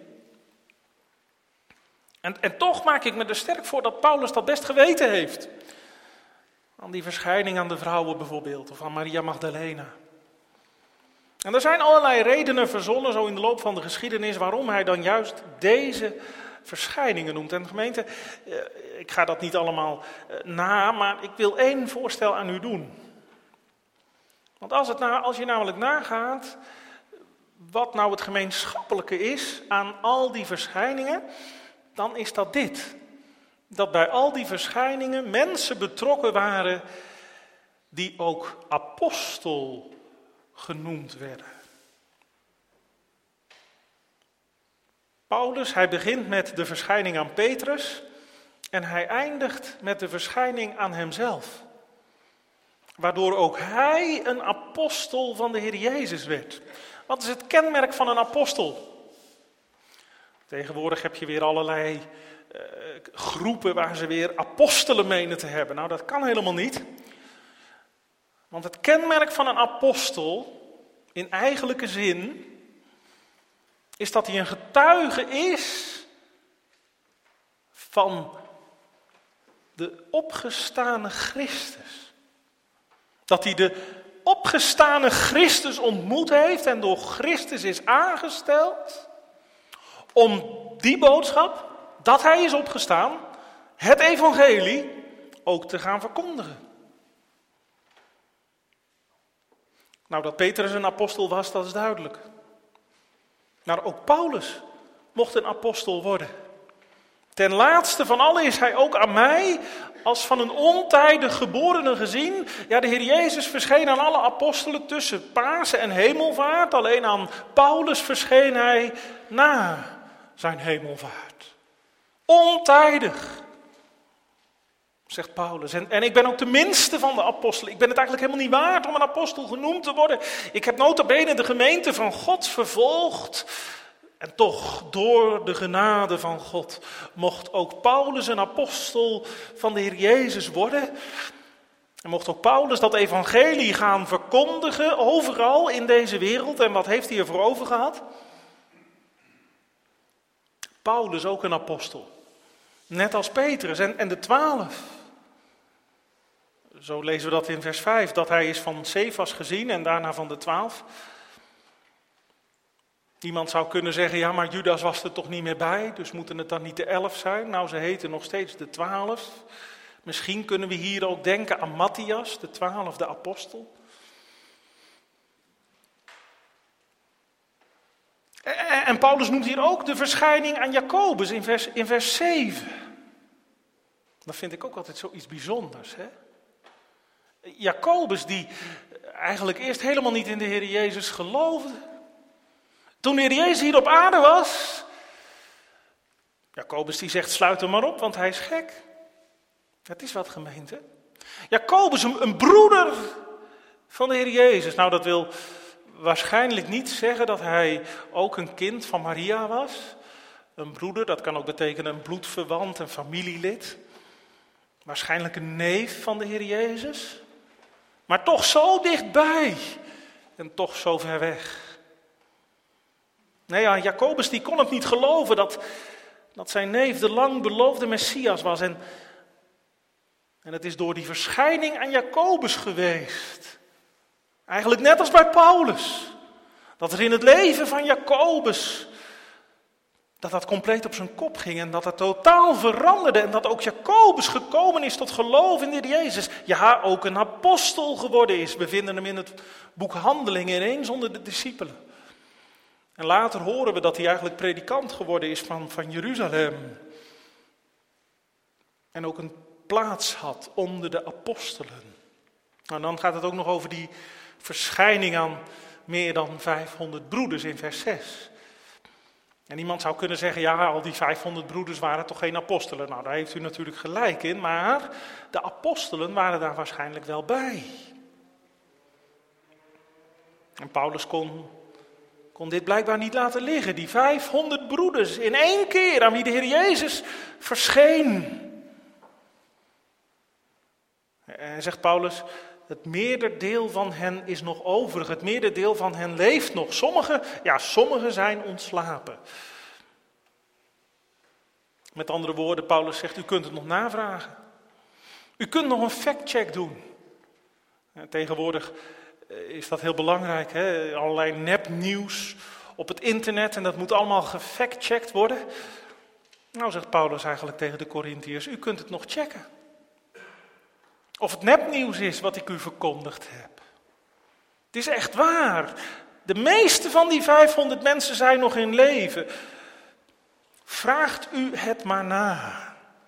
En, en toch maak ik me er sterk voor dat Paulus dat best geweten heeft. Aan die verschijning aan de vrouwen bijvoorbeeld, of aan Maria Magdalena. En er zijn allerlei redenen verzonnen, zo in de loop van de geschiedenis, waarom hij dan juist deze verschijningen noemt. En gemeente, ik ga dat niet allemaal na, maar ik wil één voorstel aan u doen. Want als, het na, als je namelijk nagaat wat nou het gemeenschappelijke is aan al die verschijningen, dan is dat dit. Dat bij al die verschijningen mensen betrokken waren die ook apostel genoemd werden. Paulus, hij begint met de verschijning aan Petrus en hij eindigt met de verschijning aan hemzelf. Waardoor ook hij een apostel van de Heer Jezus werd. Wat is het kenmerk van een apostel? Tegenwoordig heb je weer allerlei uh, groepen waar ze weer apostelen menen te hebben. Nou, dat kan helemaal niet. Want het kenmerk van een apostel, in eigenlijke zin, is dat hij een getuige is van de opgestane Christus. Dat hij de opgestane Christus ontmoet heeft en door Christus is aangesteld om die boodschap, dat hij is opgestaan, het evangelie, ook te gaan verkondigen. Nou, dat Petrus een apostel was, dat is duidelijk. Maar ook Paulus mocht een apostel worden. Ten laatste van allen is hij ook aan mij als van een ontijdig geborene gezien. Ja, de Heer Jezus verscheen aan alle apostelen tussen Pasen en hemelvaart. Alleen aan Paulus verscheen hij na zijn hemelvaart. Ontijdig, zegt Paulus. En, en ik ben ook de minste van de apostelen. Ik ben het eigenlijk helemaal niet waard om een apostel genoemd te worden. Ik heb nota bene de gemeente van God vervolgd. En toch, door de genade van God, mocht ook Paulus een apostel van de Heer Jezus worden. En mocht ook Paulus dat evangelie gaan verkondigen, overal in deze wereld. En wat heeft hij ervoor over gehad? Paulus ook een apostel. Net als Petrus en, en de twaalf. Zo lezen we dat in vers vijf, dat hij is van Cephas gezien en daarna van de twaalf. Iemand zou kunnen zeggen, ja, maar Judas was er toch niet meer bij, dus moeten het dan niet de elf zijn? Nou, ze heten nog steeds de twaalf. Misschien kunnen we hier ook denken aan Matthias, de twaalfde apostel. En Paulus noemt hier ook de verschijning aan Jacobus in vers, in vers zeven. Dat vind ik ook altijd zoiets bijzonders, hè? Jacobus die eigenlijk eerst helemaal niet in de Heer Jezus geloofde. Toen de Heer Jezus hier op aarde was, Jacobus die zegt, sluit hem maar op, want hij is gek. Dat is wat, gemeente. Jacobus, een, een broeder van de Heer Jezus. Nou, dat wil waarschijnlijk niet zeggen dat hij ook een kind van Maria was. Een broeder, dat kan ook betekenen een bloedverwant, een familielid. Waarschijnlijk een neef van de Heer Jezus. Maar toch zo dichtbij en toch zo ver weg. Nee, ja, Jacobus die kon het niet geloven dat, dat zijn neef de lang beloofde Messias was. En, en het is door die verschijning aan Jacobus geweest. Eigenlijk net als bij Paulus. Dat er in het leven van Jacobus, dat dat compleet op zijn kop ging en dat het totaal veranderde. En dat ook Jacobus gekomen is tot geloof in de Heer Jezus. Ja, ook een apostel geworden is. We vinden hem in het boek Handelingen ineens onder de discipelen. En later horen we dat hij eigenlijk predikant geworden is van, van Jeruzalem. En ook een plaats had onder de apostelen. Nou, dan gaat het ook nog over die verschijning aan meer dan vijfhonderd broeders in vers zes. En iemand zou kunnen zeggen, ja, al die vijfhonderd broeders waren toch geen apostelen. Nou, daar heeft u natuurlijk gelijk in, maar de apostelen waren daar waarschijnlijk wel bij. En Paulus kon, kon dit blijkbaar niet laten liggen. Die vijfhonderd broeders in één keer aan wie de Heer Jezus verscheen. En zegt Paulus, het meerderdeel van hen is nog overig. Het meerderdeel van hen leeft nog. Sommigen, ja, sommigen zijn ontslapen. Met andere woorden, Paulus zegt, u kunt het nog navragen. U kunt nog een factcheck doen. En tegenwoordig is dat heel belangrijk, hè? Allerlei nepnieuws op het internet en dat moet allemaal gefactcheckt worden. Nou, zegt Paulus eigenlijk tegen de Korintiërs, u kunt het nog checken. Of het nepnieuws is wat ik u verkondigd heb. Het is echt waar. De meeste van die vijfhonderd mensen zijn nog in leven. Vraagt u het maar na.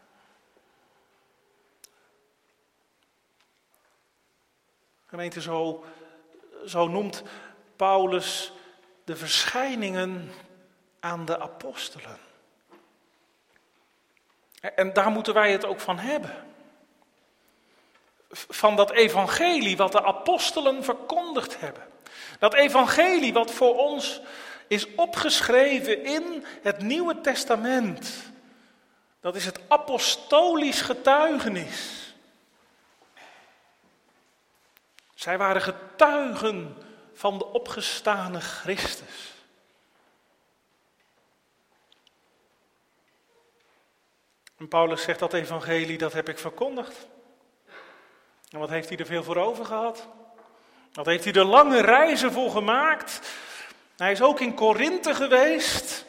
Gemeente, zo, zo noemt Paulus de verschijningen aan de apostelen. En daar moeten wij het ook van hebben. Van dat evangelie wat de apostelen verkondigd hebben. Dat evangelie wat voor ons is opgeschreven in het Nieuwe Testament. Dat is het apostolisch getuigenis. Zij waren getuigen van de opgestane Christus. En Paulus zegt dat evangelie, dat heb ik verkondigd. En wat heeft hij er veel voor over gehad? Wat heeft hij er lange reizen voor gemaakt? Hij is ook in Korinthe geweest.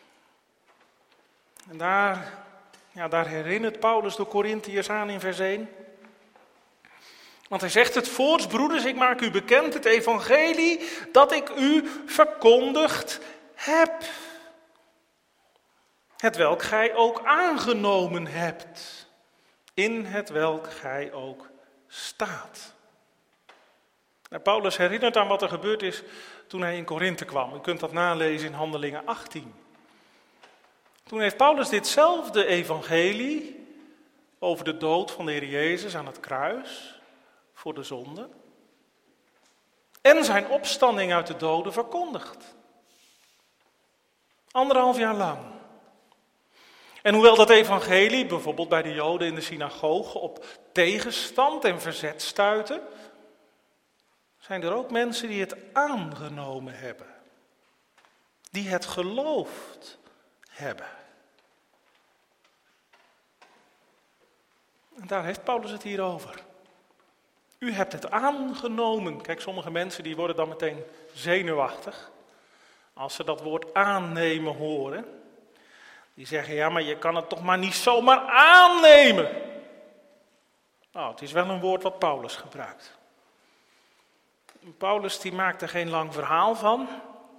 En daar, ja, daar herinnert Paulus de Korintiërs aan in vers één. Want hij zegt het voorts, broeders, ik maak u bekend het evangelie dat ik u verkondigd heb. Het welk gij ook aangenomen hebt. In het welk gij ook staat. Nou, Paulus herinnert aan wat er gebeurd is toen hij in Korinthe kwam. U kunt dat nalezen in Handelingen achttien. Toen heeft Paulus ditzelfde evangelie over de dood van de Heer Jezus aan het kruis voor de zonde en zijn opstanding uit de doden verkondigd. Anderhalf jaar lang. En hoewel dat evangelie bijvoorbeeld bij de Joden in de synagoge op tegenstand en verzet stuitte, zijn er ook mensen die het aangenomen hebben. Die het geloofd hebben. En daar heeft Paulus het hier over. U hebt het aangenomen. Kijk, sommige mensen die worden dan meteen zenuwachtig als ze dat woord aannemen horen. Die zeggen, ja, maar je kan het toch maar niet zomaar aannemen. Nou, het is wel een woord wat Paulus gebruikt. Paulus die maakt er geen lang verhaal van.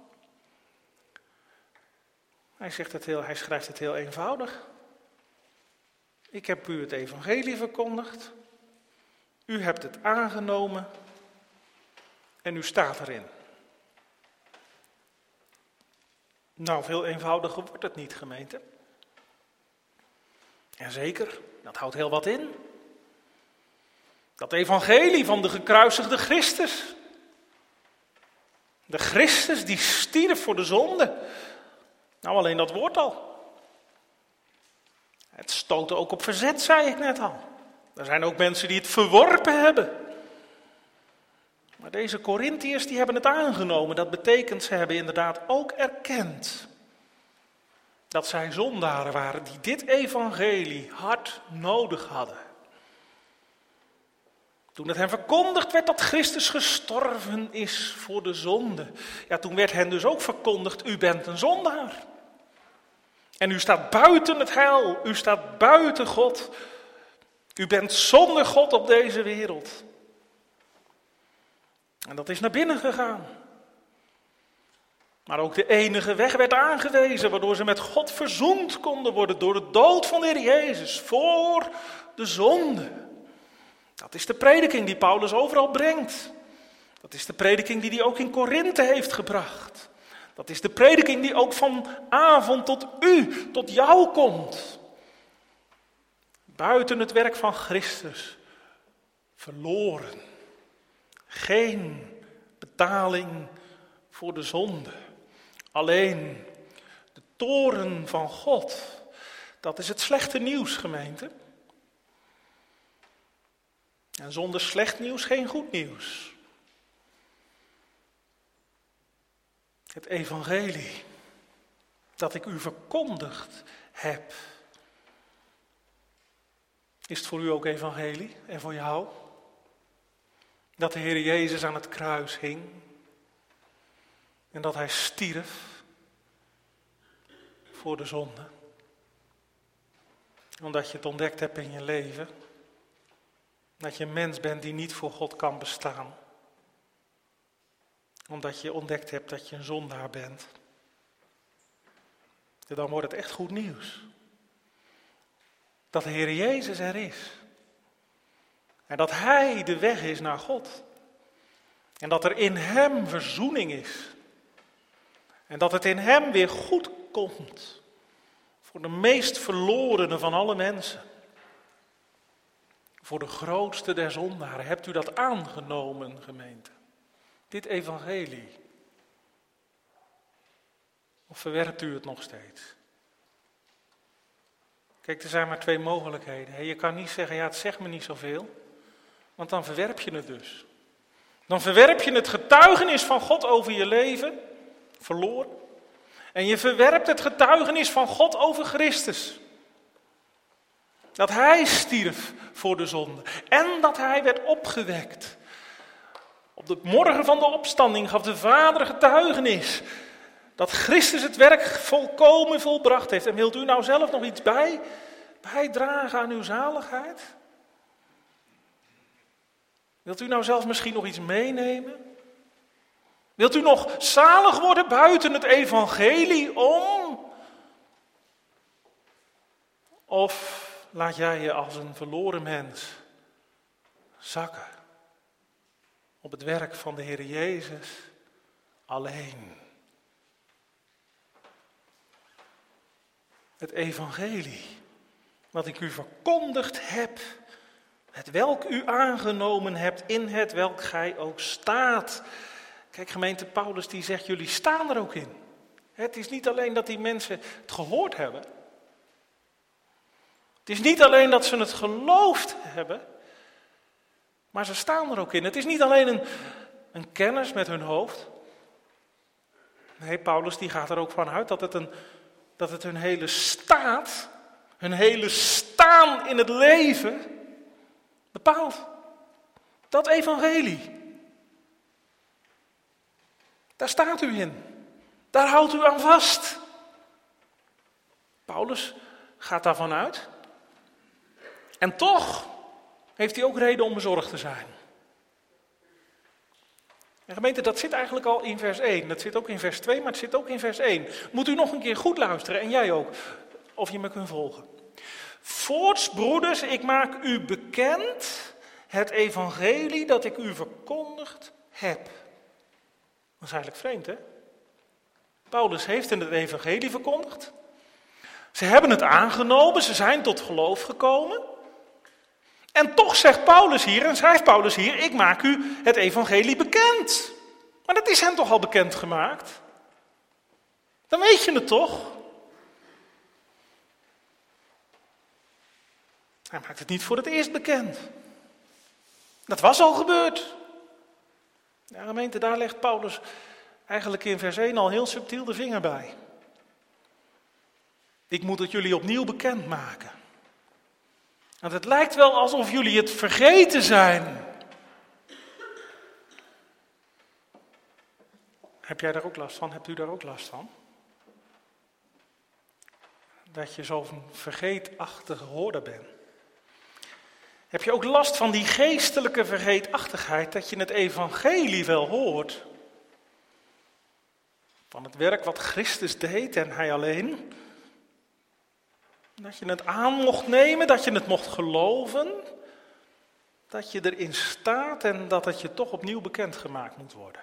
Hij, zegt het heel, hij schrijft het heel eenvoudig. Ik heb u het evangelie verkondigd. U hebt het aangenomen. En u staat erin. Nou, veel eenvoudiger wordt het niet, gemeente. Jazeker, dat houdt heel wat in. Dat evangelie van de gekruisigde Christus. De Christus die stierf voor de zonde. Nou, alleen dat woord al. Het stootte ook op verzet, zei ik net al. Er zijn ook mensen die het verworpen hebben. Maar deze Korintiërs die hebben het aangenomen. Dat betekent, ze hebben inderdaad ook erkend dat zij zondaren waren die dit evangelie hard nodig hadden. Toen het hen verkondigd werd dat Christus gestorven is voor de zonde. Ja, toen werd hen dus ook verkondigd, u bent een zondaar. En u staat buiten het heil, u staat buiten God. U bent zonder God op deze wereld. En dat is naar binnen gegaan. Maar ook de enige weg werd aangewezen, waardoor ze met God verzoend konden worden door de dood van de Heer Jezus voor de zonde. Dat is de prediking die Paulus overal brengt. Dat is de prediking die hij ook in Korinthe heeft gebracht. Dat is de prediking die ook vanavond tot u, tot jou komt. Buiten het werk van Christus. Verloren. Geen betaling voor de zonde. Alleen de toorn van God, dat is het slechte nieuws, gemeente. En zonder slecht nieuws geen goed nieuws. Het evangelie dat ik u verkondigd heb. Is het voor u ook evangelie en voor jou? Dat de Heer Jezus aan het kruis hing en dat hij stierf voor de zonde. Omdat je het ontdekt hebt in je leven. Dat je een mens bent die niet voor God kan bestaan. Omdat je ontdekt hebt dat je een zondaar bent. En dan wordt het echt goed nieuws. Dat de Heer Jezus er is. En dat Hij de weg is naar God. En dat er in Hem verzoening is. En dat het in Hem weer goed komt. Voor de meest verlorene van alle mensen. Voor de grootste der zondaren. Hebt u dat aangenomen, gemeente? Dit evangelie. Of verwerpt u het nog steeds? Kijk, er zijn maar twee mogelijkheden. Je kan niet zeggen, ja, het zegt me niet zoveel. Want dan verwerp je het dus. Dan verwerp je het getuigenis van God over je leven. Verloren. En je verwerpt het getuigenis van God over Christus. Dat Hij stierf voor de zonde. En dat Hij werd opgewekt. Op de morgen van de opstanding gaf de Vader getuigenis. Dat Christus het werk volkomen volbracht heeft. En wilt u nou zelf nog iets bij, bijdragen aan uw zaligheid? Wilt u nou zelf misschien nog iets meenemen? Wilt u nog zalig worden buiten het evangelie om? Of laat jij je als een verloren mens zakken op het werk van de Heer Jezus alleen? Het evangelie, wat ik u verkondigd heb, het welk u aangenomen hebt, in het welk gij ook staat. Kijk, gemeente, Paulus die zegt, jullie staan er ook in. Het is niet alleen dat die mensen het gehoord hebben. Het is niet alleen dat ze het geloofd hebben, maar ze staan er ook in. Het is niet alleen een, een kennis met hun hoofd. Nee, Paulus die gaat er ook van uit dat het, een, dat het hun hele staat, hun hele staan in het leven bepaalt. Dat evangelie. Daar staat u in. Daar houdt u aan vast. Paulus gaat daarvan uit. En toch heeft hij ook reden om bezorgd te zijn. En gemeente, dat zit eigenlijk al in vers één. Dat zit ook in vers twee, maar het zit ook in vers één. Moet u nog een keer goed luisteren en jij ook. Of je me kunt volgen. Voorts, broeders, ik maak u bekend het evangelie dat ik u verkondigd heb. Dat is eigenlijk vreemd, hè? Paulus heeft in het evangelie verkondigd. Ze hebben het aangenomen, ze zijn tot geloof gekomen. En toch zegt Paulus hier, en schrijft Paulus hier, ik maak u het evangelie bekend. Maar dat is hem toch al bekend gemaakt? Dan weet je het toch? Hij maakt het niet voor het eerst bekend. Dat was al gebeurd. Ja, gemeente, daar legt Paulus eigenlijk in vers één al heel subtiel de vinger bij. Ik moet het jullie opnieuw bekendmaken. Want het lijkt wel alsof jullie het vergeten zijn. Heb jij daar ook last van? Hebt u daar ook last van? Dat je zo'n vergeetachtige hoorder bent. Heb je ook last van die geestelijke vergeetachtigheid, dat je het evangelie wel hoort? Van het werk wat Christus deed en hij alleen. Dat je het aan mocht nemen, dat je het mocht geloven. Dat je erin staat en dat het je toch opnieuw bekendgemaakt moet worden.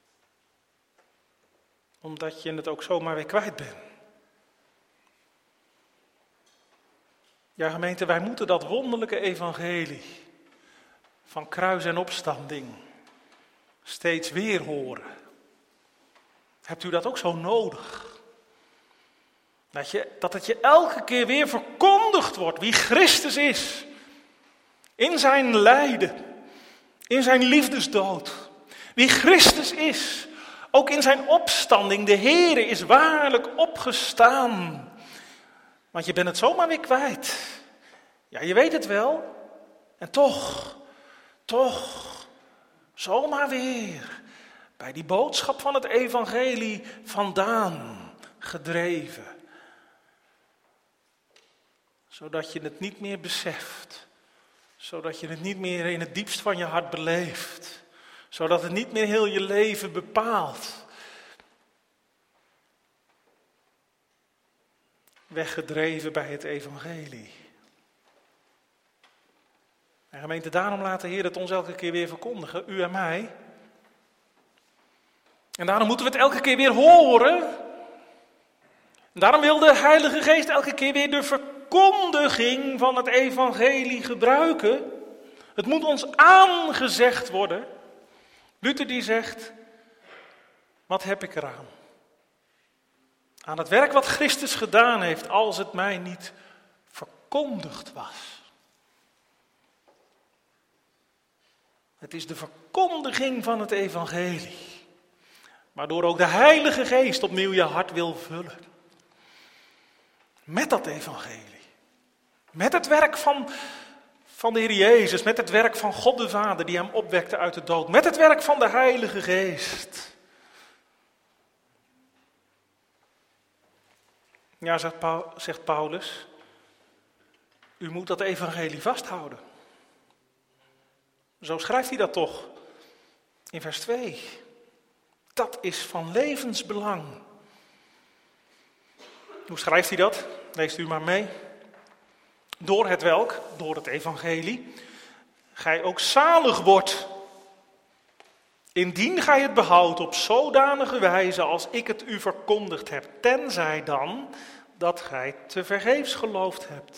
Omdat je het ook zomaar weer kwijt bent. Ja, gemeente, wij moeten dat wonderlijke evangelie van kruis en opstanding steeds weer horen. Hebt u dat ook zo nodig? Dat, je, dat het je elke keer weer verkondigd wordt wie Christus is. In zijn lijden, in zijn liefdesdood. Wie Christus is, ook in zijn opstanding. De Heere is waarlijk opgestaan. Want je bent het zomaar weer kwijt. Ja, je weet het wel. En toch, toch, zomaar weer bij die boodschap van het evangelie vandaan gedreven. Zodat je het niet meer beseft. Zodat je het niet meer in het diepst van je hart beleeft. Zodat het niet meer heel je leven bepaalt. Weggedreven bij het evangelie. En gemeente, daarom laat de Heer het ons elke keer weer verkondigen, u en mij. En daarom moeten we het elke keer weer horen. En daarom wil de Heilige Geest elke keer weer de verkondiging van het evangelie gebruiken. Het moet ons aangezegd worden. Luther die zegt, wat heb ik eraan? Aan het werk wat Christus gedaan heeft, als het mij niet verkondigd was. Het is de verkondiging van het evangelie, waardoor ook de Heilige Geest opnieuw je hart wil vullen. Met dat evangelie. Met het werk van, van de Heer Jezus, met het werk van God de Vader die hem opwekte uit de dood. Met het werk van de Heilige Geest. Ja, zegt, Paul, zegt Paulus, u moet dat evangelie vasthouden. Zo schrijft hij dat toch in vers twee. Dat is van levensbelang. Hoe schrijft hij dat? Leest u maar mee. Door het welk, door het evangelie, gij ook zalig wordt. Indien gij het behoudt op zodanige wijze als ik het u verkondigd heb. Tenzij dan dat gij tevergeefs geloofd hebt.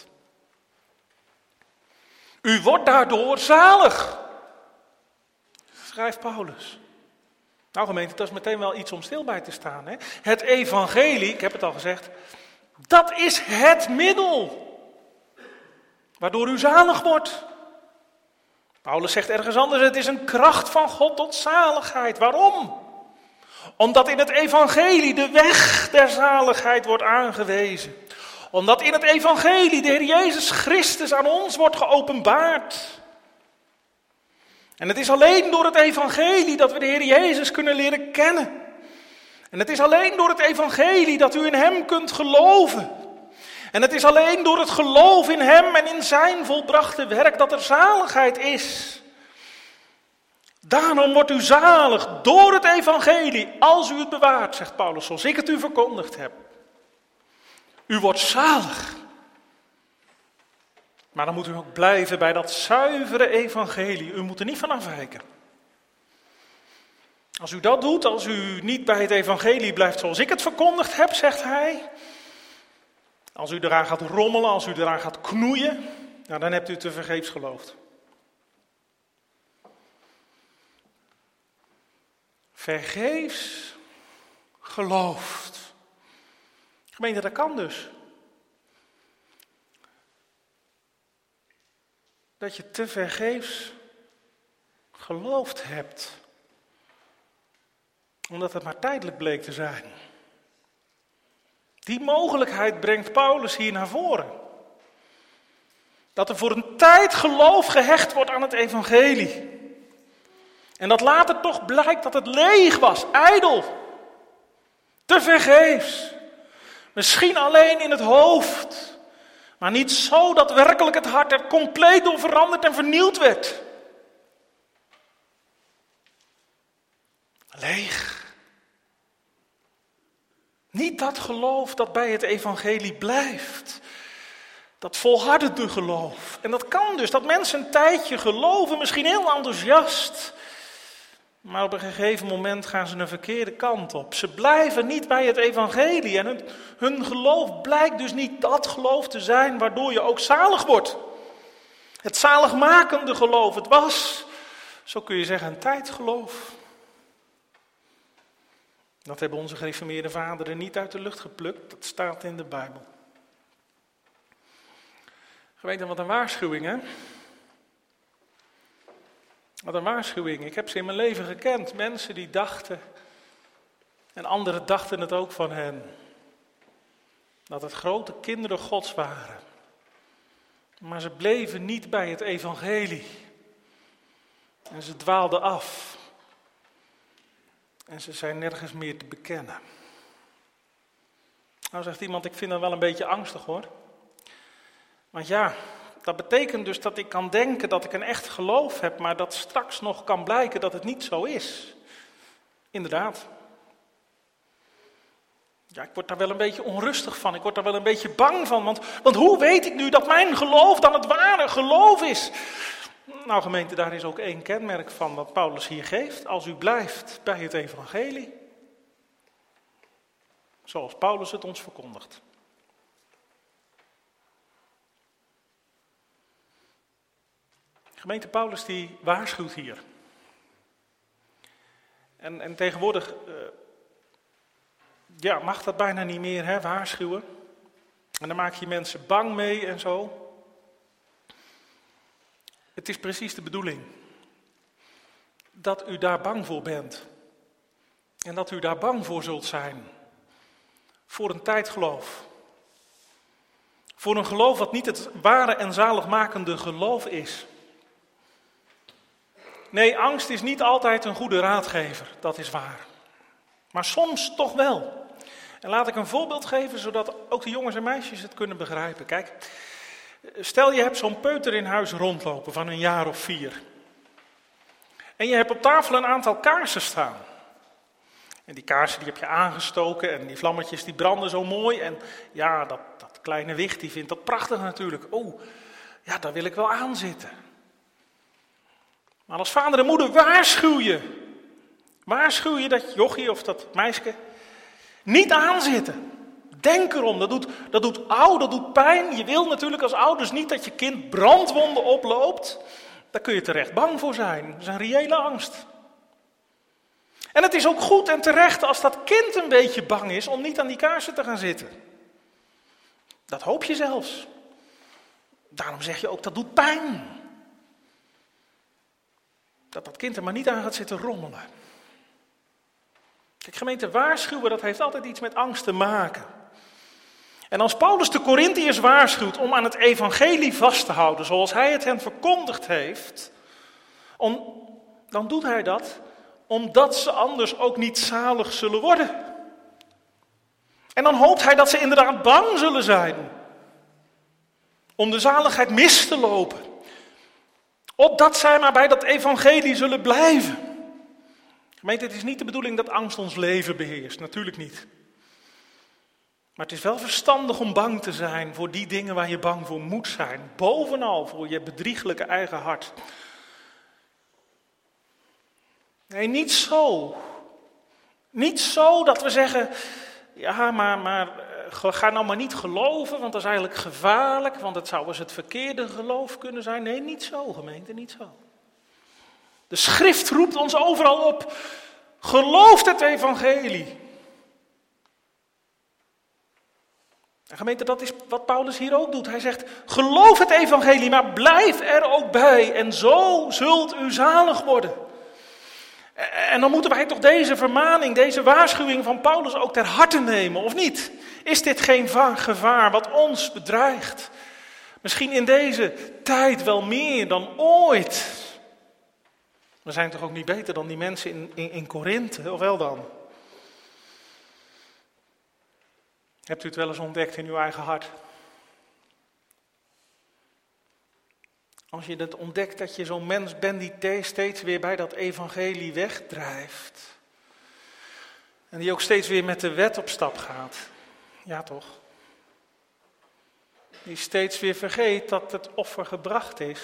U wordt daardoor zalig. Schrijft Paulus. Nou gemeente, dat is meteen wel iets om stil bij te staan. Hè? Het evangelie, ik heb het al gezegd, dat is het middel waardoor u zalig wordt. Paulus zegt ergens anders, het is een kracht van God tot zaligheid. Waarom? Omdat in het evangelie de weg der zaligheid wordt aangewezen. Omdat in het evangelie de Heer Jezus Christus aan ons wordt geopenbaard. En het is alleen door het evangelie dat we de Heer Jezus kunnen leren kennen. En het is alleen door het evangelie dat u in hem kunt geloven. En het is alleen door het geloof in hem en in zijn volbrachte werk dat er zaligheid is. Daarom wordt u zalig door het evangelie als u het bewaart, zegt Paulus, zoals ik het u verkondigd heb. U wordt zalig. Maar dan moet u ook blijven bij dat zuivere evangelie. U moet er niet van afwijken. Als u dat doet, als u niet bij het evangelie blijft zoals ik het verkondigd heb, zegt hij. Als u eraan gaat rommelen, als u eraan gaat knoeien, nou, dan hebt u te vergeefs geloofd. Vergeefs geloofd. Gemeente, dat kan dus. Dat je te vergeefs geloofd hebt. Omdat het maar tijdelijk bleek te zijn. Die mogelijkheid brengt Paulus hier naar voren. Dat er voor een tijd geloof gehecht wordt aan het evangelie. En dat later toch blijkt dat het leeg was, ijdel. Te vergeefs. Misschien alleen in het hoofd. Maar niet zo dat werkelijk het hart er compleet door veranderd en vernield werd. Leeg. Niet dat geloof dat bij het evangelie blijft. Dat volhardende geloof. En dat kan dus, dat mensen een tijdje geloven, misschien heel enthousiast. Maar op een gegeven moment gaan ze een verkeerde kant op. Ze blijven niet bij het evangelie. En hun, hun geloof blijkt dus niet dat geloof te zijn waardoor je ook zalig wordt. Het zaligmakende geloof. Het was, zo kun je zeggen, een tijdgeloof. Dat hebben onze gereformeerde vaderen niet uit de lucht geplukt, dat staat in de Bijbel. Gemeente, wat een waarschuwing, hè? Wat een waarschuwing. Ik heb ze in mijn leven gekend. Mensen die dachten, en anderen dachten het ook van hen, dat het grote kinderen Gods waren. Maar ze bleven niet bij het evangelie. En ze dwaalden af. En ze zijn nergens meer te bekennen. Nou zegt iemand, ik vind dat wel een beetje angstig hoor. Want ja, dat betekent dus dat ik kan denken dat ik een echt geloof heb, maar dat straks nog kan blijken dat het niet zo is. Inderdaad. Ja, ik word daar wel een beetje onrustig van, ik word daar wel een beetje bang van, want, want hoe weet ik nu dat mijn geloof dan het ware geloof is? Nou gemeente, daar is ook één kenmerk van wat Paulus hier geeft. Als u blijft bij het evangelie, zoals Paulus het ons verkondigt. Gemeente Paulus die waarschuwt hier. En, en tegenwoordig uh, ja, mag dat bijna niet meer, hè, waarschuwen. En dan maak je mensen bang mee en zo. Het is precies de bedoeling dat u daar bang voor bent. En dat u daar bang voor zult zijn. Voor een tijdgeloof. Voor een geloof wat niet het ware en zaligmakende geloof is. Nee, angst is niet altijd een goede raadgever, dat is waar. Maar soms toch wel. En laat ik een voorbeeld geven, zodat ook de jongens en meisjes het kunnen begrijpen. Kijk, stel je hebt zo'n peuter in huis rondlopen van een jaar of vier. En je hebt op tafel een aantal kaarsen staan. En die kaarsen die heb je aangestoken en die vlammetjes die branden zo mooi. En ja, dat, dat kleine wicht die vindt dat prachtig natuurlijk. Oh, ja, daar wil ik wel aan zitten. Maar als vader en moeder waarschuw je. Waarschuw je dat jochie of dat meisje niet aanzitten. Denk erom, dat doet, dat doet auw, dat doet pijn. Je wil natuurlijk als ouders niet dat je kind brandwonden oploopt. Daar kun je terecht bang voor zijn. Dat is een reële angst. En het is ook goed en terecht als dat kind een beetje bang is om niet aan die kaarsen te gaan zitten. Dat hoop je zelfs. Daarom zeg je ook, dat doet pijn. Dat dat kind er maar niet aan gaat zitten rommelen. Kijk, gemeente, waarschuwen, dat heeft altijd iets met angst te maken. En als Paulus de Korintiërs waarschuwt om aan het evangelie vast te houden, zoals hij het hen verkondigd heeft, om, dan doet hij dat omdat ze anders ook niet zalig zullen worden. En dan hoopt hij dat ze inderdaad bang zullen zijn om de zaligheid mis te lopen. Opdat zij maar bij dat evangelie zullen blijven. Gemeente, het is niet de bedoeling dat angst ons leven beheerst, natuurlijk niet. Maar het is wel verstandig om bang te zijn voor die dingen waar je bang voor moet zijn. Bovenal voor je bedrieglijke eigen hart. Nee, niet zo. Niet zo dat we zeggen, ja, maar, maar ga nou maar niet geloven, want dat is eigenlijk gevaarlijk, want het zou eens het verkeerde geloof kunnen zijn. Nee, niet zo, gemeente, niet zo. De schrift roept ons overal op, geloof het evangelie. En gemeente, dat is wat Paulus hier ook doet. Hij zegt, geloof het evangelie, maar blijf er ook bij en zo zult u zalig worden. En dan moeten wij toch deze vermaning, deze waarschuwing van Paulus ook ter harte nemen, of niet? Is dit geen gevaar wat ons bedreigt? Misschien in deze tijd wel meer dan ooit. We zijn toch ook niet beter dan die mensen in, in, in Korinthe, of wel dan? Hebt u het wel eens ontdekt in uw eigen hart? Als je het ontdekt dat je zo'n mens bent die steeds weer bij dat evangelie wegdrijft. En die ook steeds weer met de wet op stap gaat. Ja toch? Die steeds weer vergeet dat het offer gebracht is.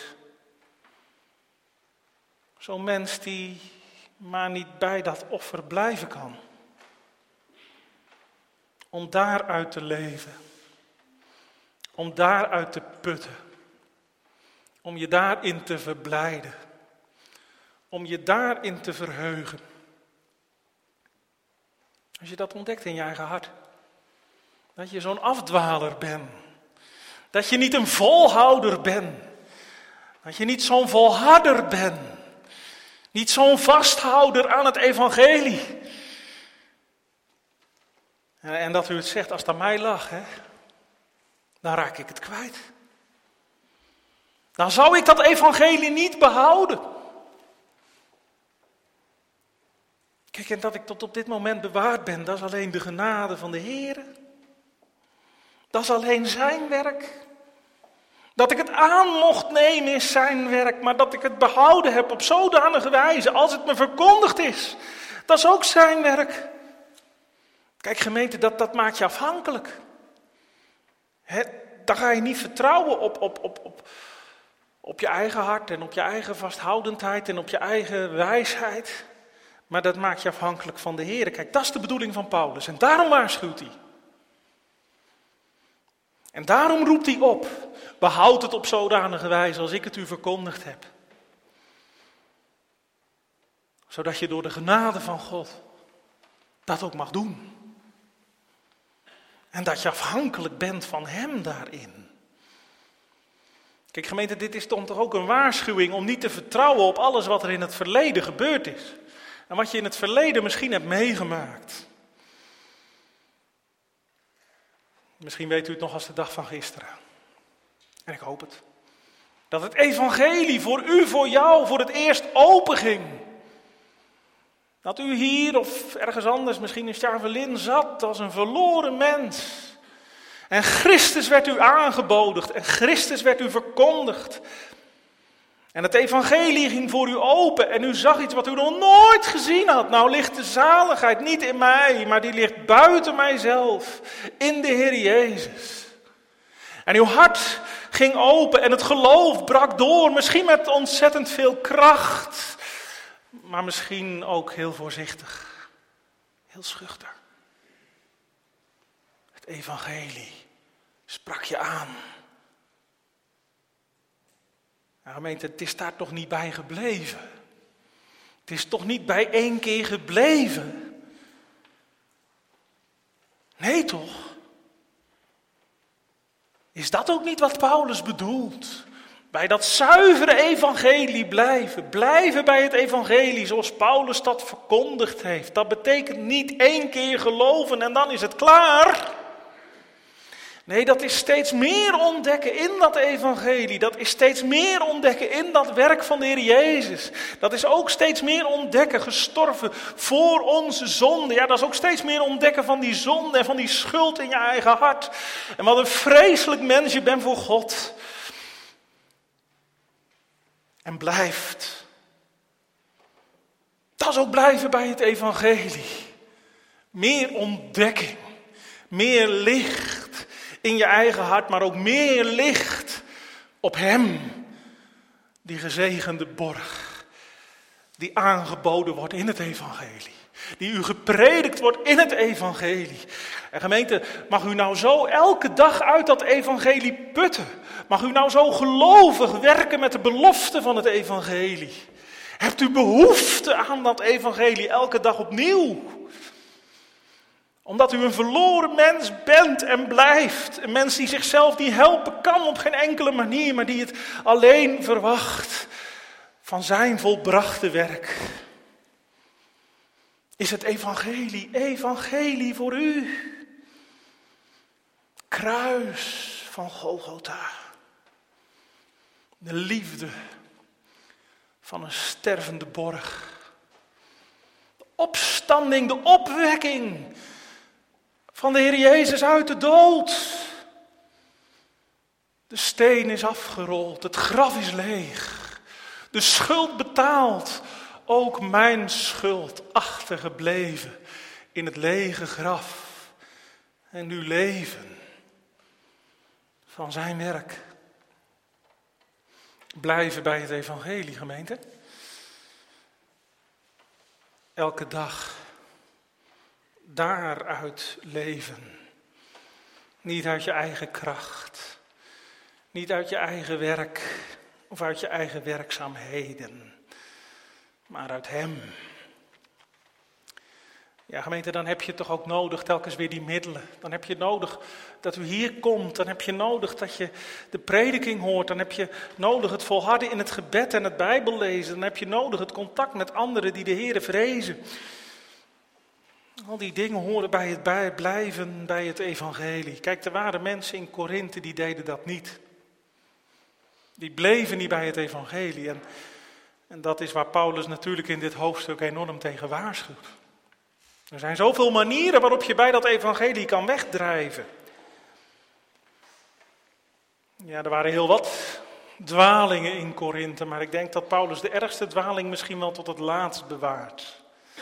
Zo'n mens die maar niet bij dat offer blijven kan. Om daaruit te leven. Om daaruit te putten. Om je daarin te verblijden. Om je daarin te verheugen. Als je dat ontdekt in je eigen hart. Dat je zo'n afdwaler bent. Dat je niet een volhouder bent. Dat je niet zo'n volharder bent. Niet zo'n vasthouder aan het evangelie. En dat u het zegt, als het aan mij lag, hè, dan raak ik het kwijt. Dan zou ik dat evangelie niet behouden. Kijk, en dat ik tot op dit moment bewaard ben, dat is alleen de genade van de Heer. Dat is alleen zijn werk. Dat ik het aan mocht nemen is zijn werk, maar dat ik het behouden heb op zodanige wijze, als het me verkondigd is, dat is ook zijn werk. Kijk gemeente, dat, dat maakt je afhankelijk. He, dan ga je niet vertrouwen op, op, op, op, op je eigen hart en op je eigen vasthoudendheid en op je eigen wijsheid. Maar dat maakt je afhankelijk van de Heer. Kijk, dat is de bedoeling van Paulus en daarom waarschuwt hij. En daarom roept hij op, behoud het op zodanige wijze als ik het u verkondigd heb. Zodat je door de genade van God dat ook mag doen. En dat je afhankelijk bent van hem daarin. Kijk gemeente, dit is toch ook een waarschuwing om niet te vertrouwen op alles wat er in het verleden gebeurd is. En wat je in het verleden misschien hebt meegemaakt. Misschien weet u het nog als de dag van gisteren. En ik hoop het. Dat het evangelie voor u, voor jou, voor het eerst open ging. Dat u hier of ergens anders, misschien in Sjavelin, zat als een verloren mens. En Christus werd u aangebodigd en Christus werd u verkondigd. En het evangelie ging voor u open en u zag iets wat u nog nooit gezien had. Nou ligt de zaligheid niet in mij, maar die ligt buiten mijzelf, in de Heer Jezus. En uw hart ging open en het geloof brak door, misschien met ontzettend veel kracht, maar misschien ook heel voorzichtig, heel schuchter. Het evangelie sprak je aan. Nou, gemeente, het is daar toch niet bij gebleven. Het is toch niet bij één keer gebleven. Nee toch? Is dat ook niet wat Paulus bedoelt? Bij dat zuivere evangelie blijven. Blijven bij het evangelie zoals Paulus dat verkondigd heeft. Dat betekent niet één keer geloven en dan is het klaar. Nee, dat is steeds meer ontdekken in dat evangelie. Dat is steeds meer ontdekken in dat werk van de Heer Jezus. Dat is ook steeds meer ontdekken, gestorven voor onze zonde. Ja, dat is ook steeds meer ontdekken van die zonde en van die schuld in je eigen hart. En wat een vreselijk mens je bent voor God. En blijft. Dat is ook blijven bij het evangelie. Meer ontdekking, meer licht. In je eigen hart, maar ook meer licht op hem. Die gezegende borg. Die aangeboden wordt in het evangelie. Die u gepredikt wordt in het evangelie. En gemeente, mag u nou zo elke dag uit dat evangelie putten? Mag u nou zo gelovig werken met de belofte van het evangelie? Hebt u behoefte aan dat evangelie elke dag opnieuw? Omdat u een verloren mens bent en blijft. Een mens die zichzelf niet helpen kan op geen enkele manier, maar die het alleen verwacht van zijn volbrachte werk. Is het evangelie, evangelie voor u? Kruis van Golgotha. De liefde van een stervende borg. De opstanding, de opwekking van de Heer Jezus uit de dood. De steen is afgerold, het graf is leeg. De schuld betaald, ook mijn schuld achtergebleven in het lege graf. En nu leven van zijn werk. Blijven bij het evangelie, gemeente. Elke dag daaruit leven. Niet uit je eigen kracht. Niet uit je eigen werk of uit je eigen werkzaamheden. Maar uit hem. Ja, gemeente, dan heb je toch ook nodig telkens weer die middelen. Dan heb je nodig dat u hier komt. Dan heb je nodig dat je de prediking hoort. Dan heb je nodig het volharden in het gebed en het Bijbellezen. Dan heb je nodig het contact met anderen die de Heere vrezen. Al die dingen horen bij het bij blijven bij het evangelie. Kijk, er waren mensen in Korinthe die deden dat niet. Die bleven niet bij het evangelie. En, en dat is waar Paulus natuurlijk in dit hoofdstuk enorm tegen waarschuwt. Er zijn zoveel manieren waarop je bij dat evangelie kan wegdrijven. Ja, er waren heel wat dwalingen in Korinthe, maar ik denk dat Paulus de ergste dwaling misschien wel tot het laatst bewaart.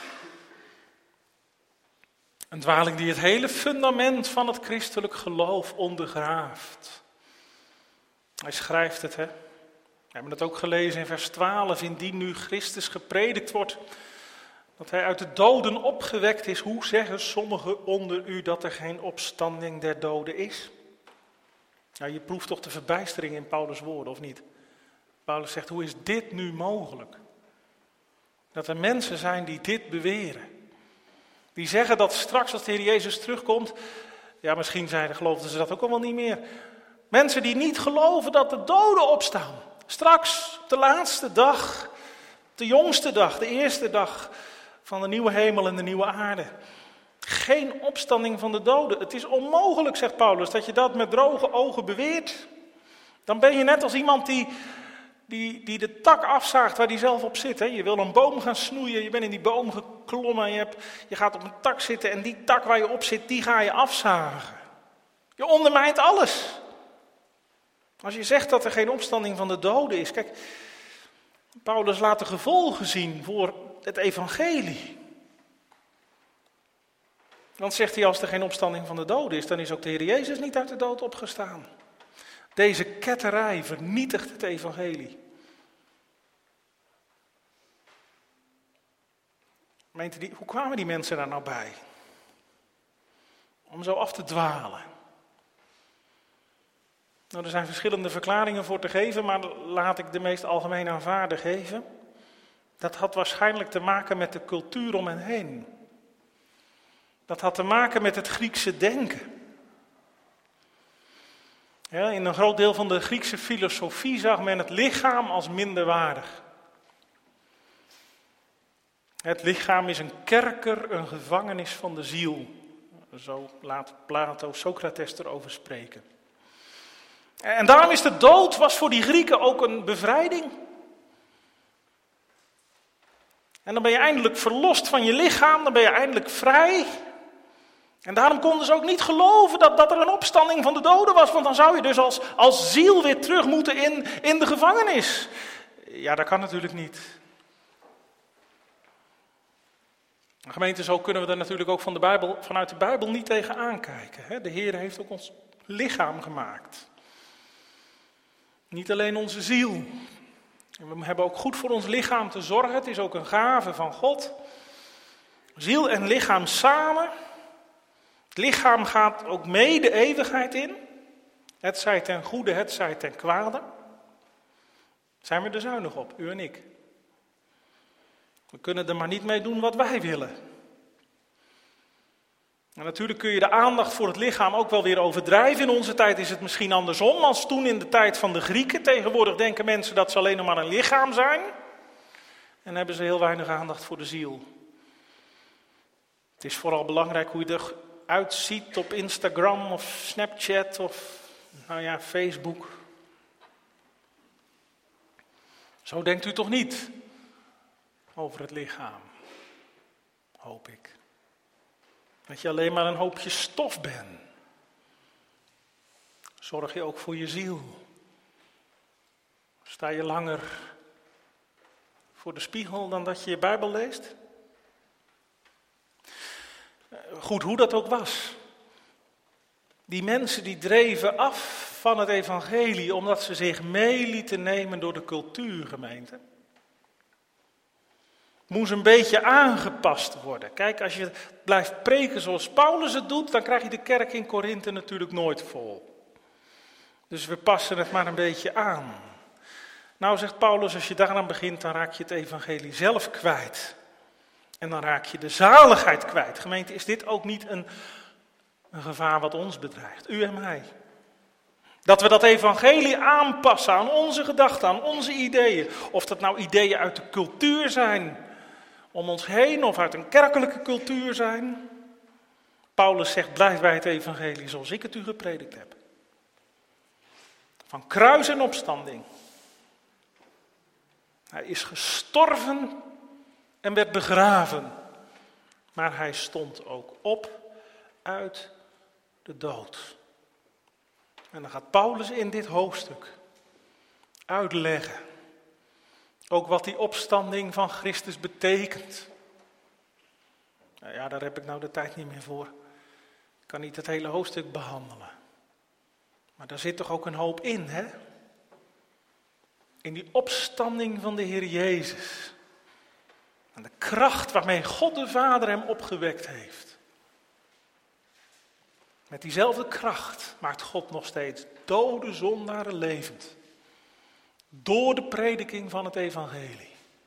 Een dwaling die het hele fundament van het christelijk geloof ondergraaft. Hij schrijft het, hè. We hebben het ook gelezen in vers twaalf, indien nu Christus gepredikt wordt, dat hij uit de doden opgewekt is. Hoe zeggen sommigen onder u dat er geen opstanding der doden is? Nou, je proeft toch de verbijstering in Paulus' woorden, of niet? Paulus zegt, hoe is dit nu mogelijk? Dat er mensen zijn die dit beweren. Die zeggen dat straks als de Heer Jezus terugkomt, ja misschien zeiden, geloofden ze dat ook al wel niet meer. Mensen die niet geloven dat de doden opstaan. Straks, de laatste dag, de jongste dag, de eerste dag van de nieuwe hemel en de nieuwe aarde. Geen opstanding van de doden. Het is onmogelijk, zegt Paulus, dat je dat met droge ogen beweert. Dan ben je net als iemand die, die, die de tak afzaagt waar die zelf op zit. Hè. Je wil een boom gaan snoeien, je bent in die boom geklommen, je, hebt, je gaat op een tak zitten en die tak waar je op zit, die ga je afzagen. Je ondermijnt alles. Als je zegt dat er geen opstanding van de doden is. Kijk, Paulus laat de gevolgen zien voor het evangelie. Want zegt hij, als er geen opstanding van de doden is, dan is ook de Heer Jezus niet uit de dood opgestaan. Deze ketterij vernietigt het evangelie. Meent u, hoe kwamen die mensen daar nou bij? Om zo af te dwalen. Nou, er zijn verschillende verklaringen voor te geven, maar laat ik de meest algemeen aanvaarde geven. Dat had waarschijnlijk te maken met de cultuur om hen heen. Dat had te maken met het Griekse denken. Ja, in een groot deel van de Griekse filosofie zag men het lichaam als minderwaardig. Het lichaam is een kerker, een gevangenis van de ziel. Zo laat Plato Socrates erover spreken. En daarom is de dood was voor die Grieken ook een bevrijding. En dan ben je eindelijk verlost van je lichaam, dan ben je eindelijk vrij. En daarom konden ze ook niet geloven dat, dat er een opstanding van de doden was, want dan zou je dus als, als ziel weer terug moeten in, in de gevangenis. Ja, dat kan natuurlijk niet. Gemeente, zo kunnen we er natuurlijk ook van de Bijbel, vanuit de Bijbel niet tegen aankijken. De Heer heeft ook ons lichaam gemaakt. Niet alleen onze ziel. En we hebben ook goed voor ons lichaam te zorgen. Het is ook een gave van God. Ziel en lichaam samen. Het lichaam gaat ook mee de eeuwigheid in. Het zij ten goede, het zij ten kwade. Zijn we er zuinig op, u en ik? We kunnen er maar niet mee doen wat wij willen. En natuurlijk kun je de aandacht voor het lichaam ook wel weer overdrijven. In onze tijd is het misschien andersom als toen in de tijd van de Grieken. Tegenwoordig denken mensen dat ze alleen nog maar een lichaam zijn. En hebben ze heel weinig aandacht voor de ziel. Het is vooral belangrijk hoe je eruit ziet op Instagram of Snapchat of nou ja, Facebook. Zo denkt u toch niet over het lichaam, hoop ik. Dat je alleen maar een hoopje stof bent. Zorg je ook voor je ziel. Sta je langer voor de spiegel dan dat je je Bijbel leest? Goed, hoe dat ook was. Die mensen die dreven af van het evangelie omdat ze zich mee lieten nemen door de cultuurgemeente. Moest een beetje aangepast worden. Kijk, als je blijft preken zoals Paulus het doet, dan krijg je de kerk in Korinthe natuurlijk nooit vol. Dus we passen het maar een beetje aan. Nou, zegt Paulus, als je daaraan begint, dan raak je het evangelie zelf kwijt. En dan raak je de zaligheid kwijt. Gemeente, is dit ook niet een, een gevaar wat ons bedreigt? U en mij. Dat we dat evangelie aanpassen aan onze gedachten, aan onze ideeën. Of dat nou ideeën uit de cultuur zijn, om ons heen, of uit een kerkelijke cultuur zijn. Paulus zegt, blijf bij het evangelie zoals ik het u gepredikt heb. Van kruis en opstanding. Hij is gestorven en werd begraven. Maar hij stond ook op uit de dood. En dan gaat Paulus in dit hoofdstuk uitleggen. Ook wat die opstanding van Christus betekent. Nou ja, daar heb ik nou de tijd niet meer voor. Ik kan niet het hele hoofdstuk behandelen. Maar daar zit toch ook een hoop in, hè? In die opstanding van de Heer Jezus. En de kracht waarmee God de Vader hem opgewekt heeft. Met diezelfde kracht maakt God nog steeds dode zondaren levend. Door de prediking van het evangelie.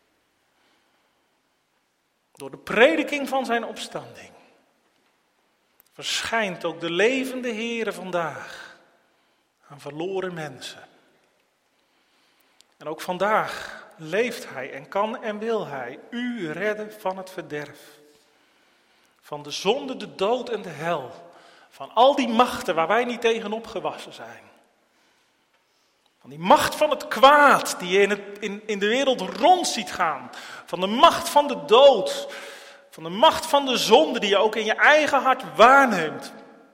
Door de prediking van zijn opstanding. Verschijnt ook de levende Heere vandaag aan verloren mensen. En ook vandaag leeft hij en kan en wil hij u redden van het verderf. Van de zonde, de dood en de hel. Van al die machten waar wij niet tegen opgewassen zijn. Van die macht van het kwaad die je in, het, in, in de wereld rond ziet gaan. Van de macht van de dood. Van de macht van de zonde die je ook in je eigen hart waarneemt.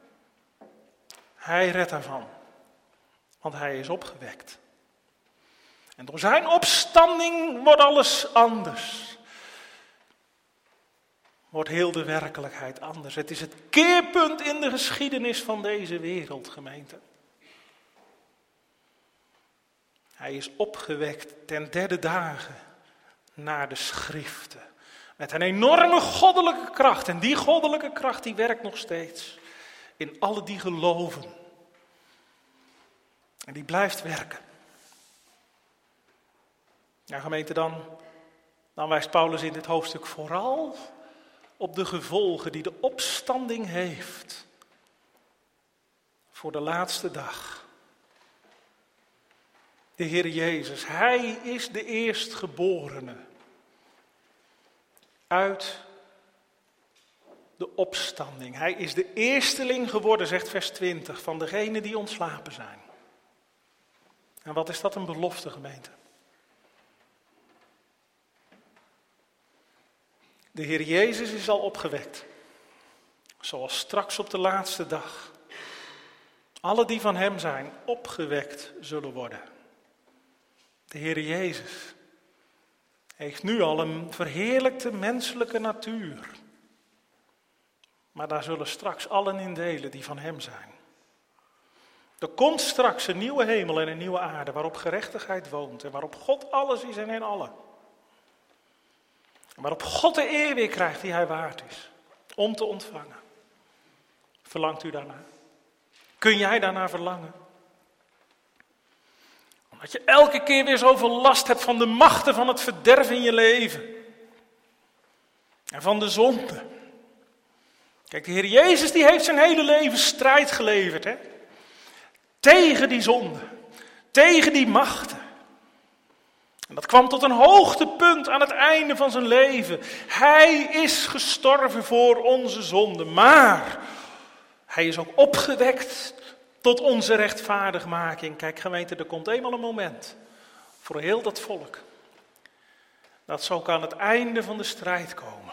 Hij redt daarvan. Want hij is opgewekt. En door zijn opstanding wordt alles anders. Wordt heel de werkelijkheid anders. Het is het keerpunt in de geschiedenis van deze wereld, gemeente. Hij is opgewekt ten derde dagen naar de schriften. Met een enorme goddelijke kracht. En die goddelijke kracht die werkt nog steeds in alle die geloven. En die blijft werken. Ja, gemeente, dan, dan wijst Paulus in dit hoofdstuk vooral op de gevolgen die de opstanding heeft voor de laatste dag. De Heer Jezus, hij is de eerstgeborene uit de opstanding. Hij is de eersteling geworden, zegt vers twintig, van degenen die ontslapen zijn. En wat is dat een belofte, gemeente? De Heer Jezus is al opgewekt, zoals straks op de laatste dag alle die van hem zijn opgewekt zullen worden. De Heer Jezus heeft nu al een verheerlijkte menselijke natuur, maar daar zullen straks allen in delen die van hem zijn. Er komt straks een nieuwe hemel en een nieuwe aarde waarop gerechtigheid woont en waarop God alles is en in allen. Waarop God de eer weer krijgt die hij waard is. Om te ontvangen. Verlangt u daarnaar? Kun jij daarnaar verlangen? Omdat je elke keer weer zoveel last hebt van de machten van het verderf in je leven. En van de zonde. Kijk, de Heer Jezus die heeft zijn hele leven strijd geleverd. Hè? Tegen die zonde. Tegen die machten. En dat kwam tot een hoogtepunt aan het einde van zijn leven. Hij is gestorven voor onze zonde, maar hij is ook opgewekt tot onze rechtvaardigmaking. Kijk gemeente, er komt eenmaal een moment voor heel dat volk. Dat zo kan het einde van de strijd komen.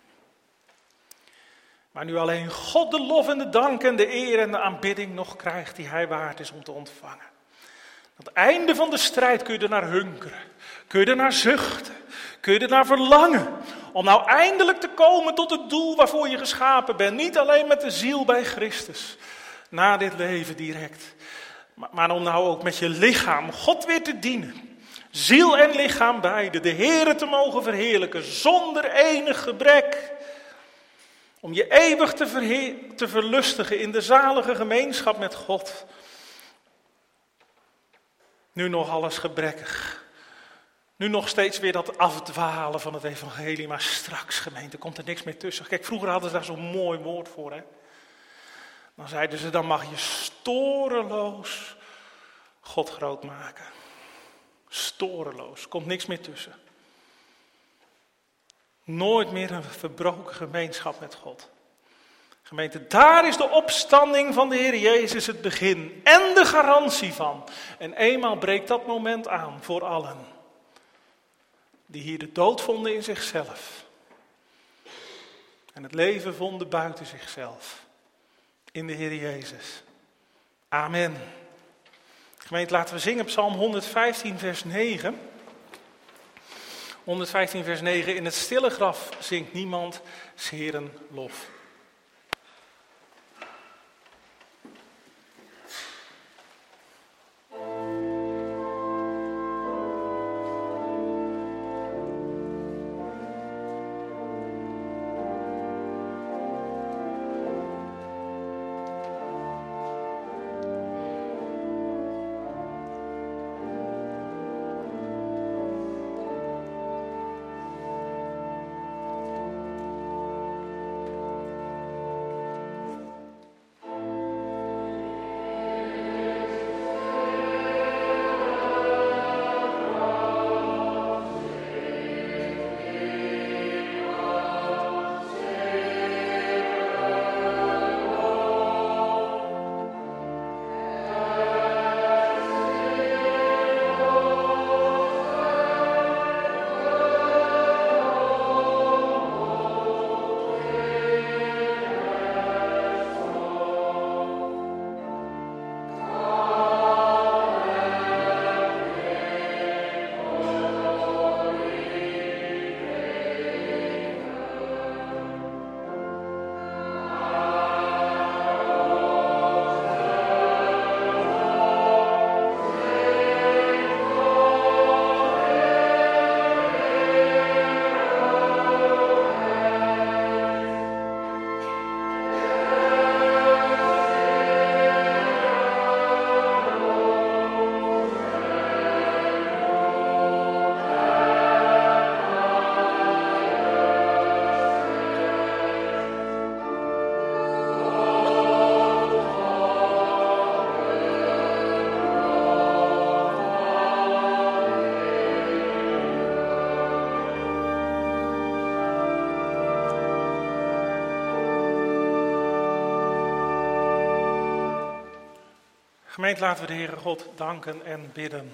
Maar nu alleen God de lof en de dank en de eer en de aanbidding nog krijgt die hij waard is om te ontvangen. Aan het einde van de strijd kun je er naar hunkeren. Kun je er naar zuchten. Kun je er naar verlangen. Om nou eindelijk te komen tot het doel waarvoor je geschapen bent. Niet alleen met de ziel bij Christus. Na dit leven direct. Maar, maar om nou ook met je lichaam God weer te dienen. Ziel en lichaam beide. De Heere te mogen verheerlijken. Zonder enig gebrek. Om je eeuwig te, verheer, te verlustigen in de zalige gemeenschap met God. Nu nog alles gebrekkig. Nu nog steeds weer dat afdwalen van het evangelie, maar straks, gemeente, komt er niks meer tussen. Kijk, vroeger hadden ze daar zo'n mooi woord voor, hè. Dan zeiden ze, dan mag je storeloos God groot maken. Storeloos, komt niks meer tussen. Nooit meer een verbroken gemeenschap met God. Gemeente, daar is de opstanding van de Heer Jezus het begin en de garantie van. En eenmaal breekt dat moment aan voor allen. Die hier de dood vonden in zichzelf. En het leven vonden buiten zichzelf. In de Heer Jezus. Amen. Gemeente, laten we zingen Psalm honderdvijftien vers negen. honderdvijftien vers negen. In het stille graf zingt niemand 's Heeren lof. Gemeente, laten we de Heere God danken en bidden.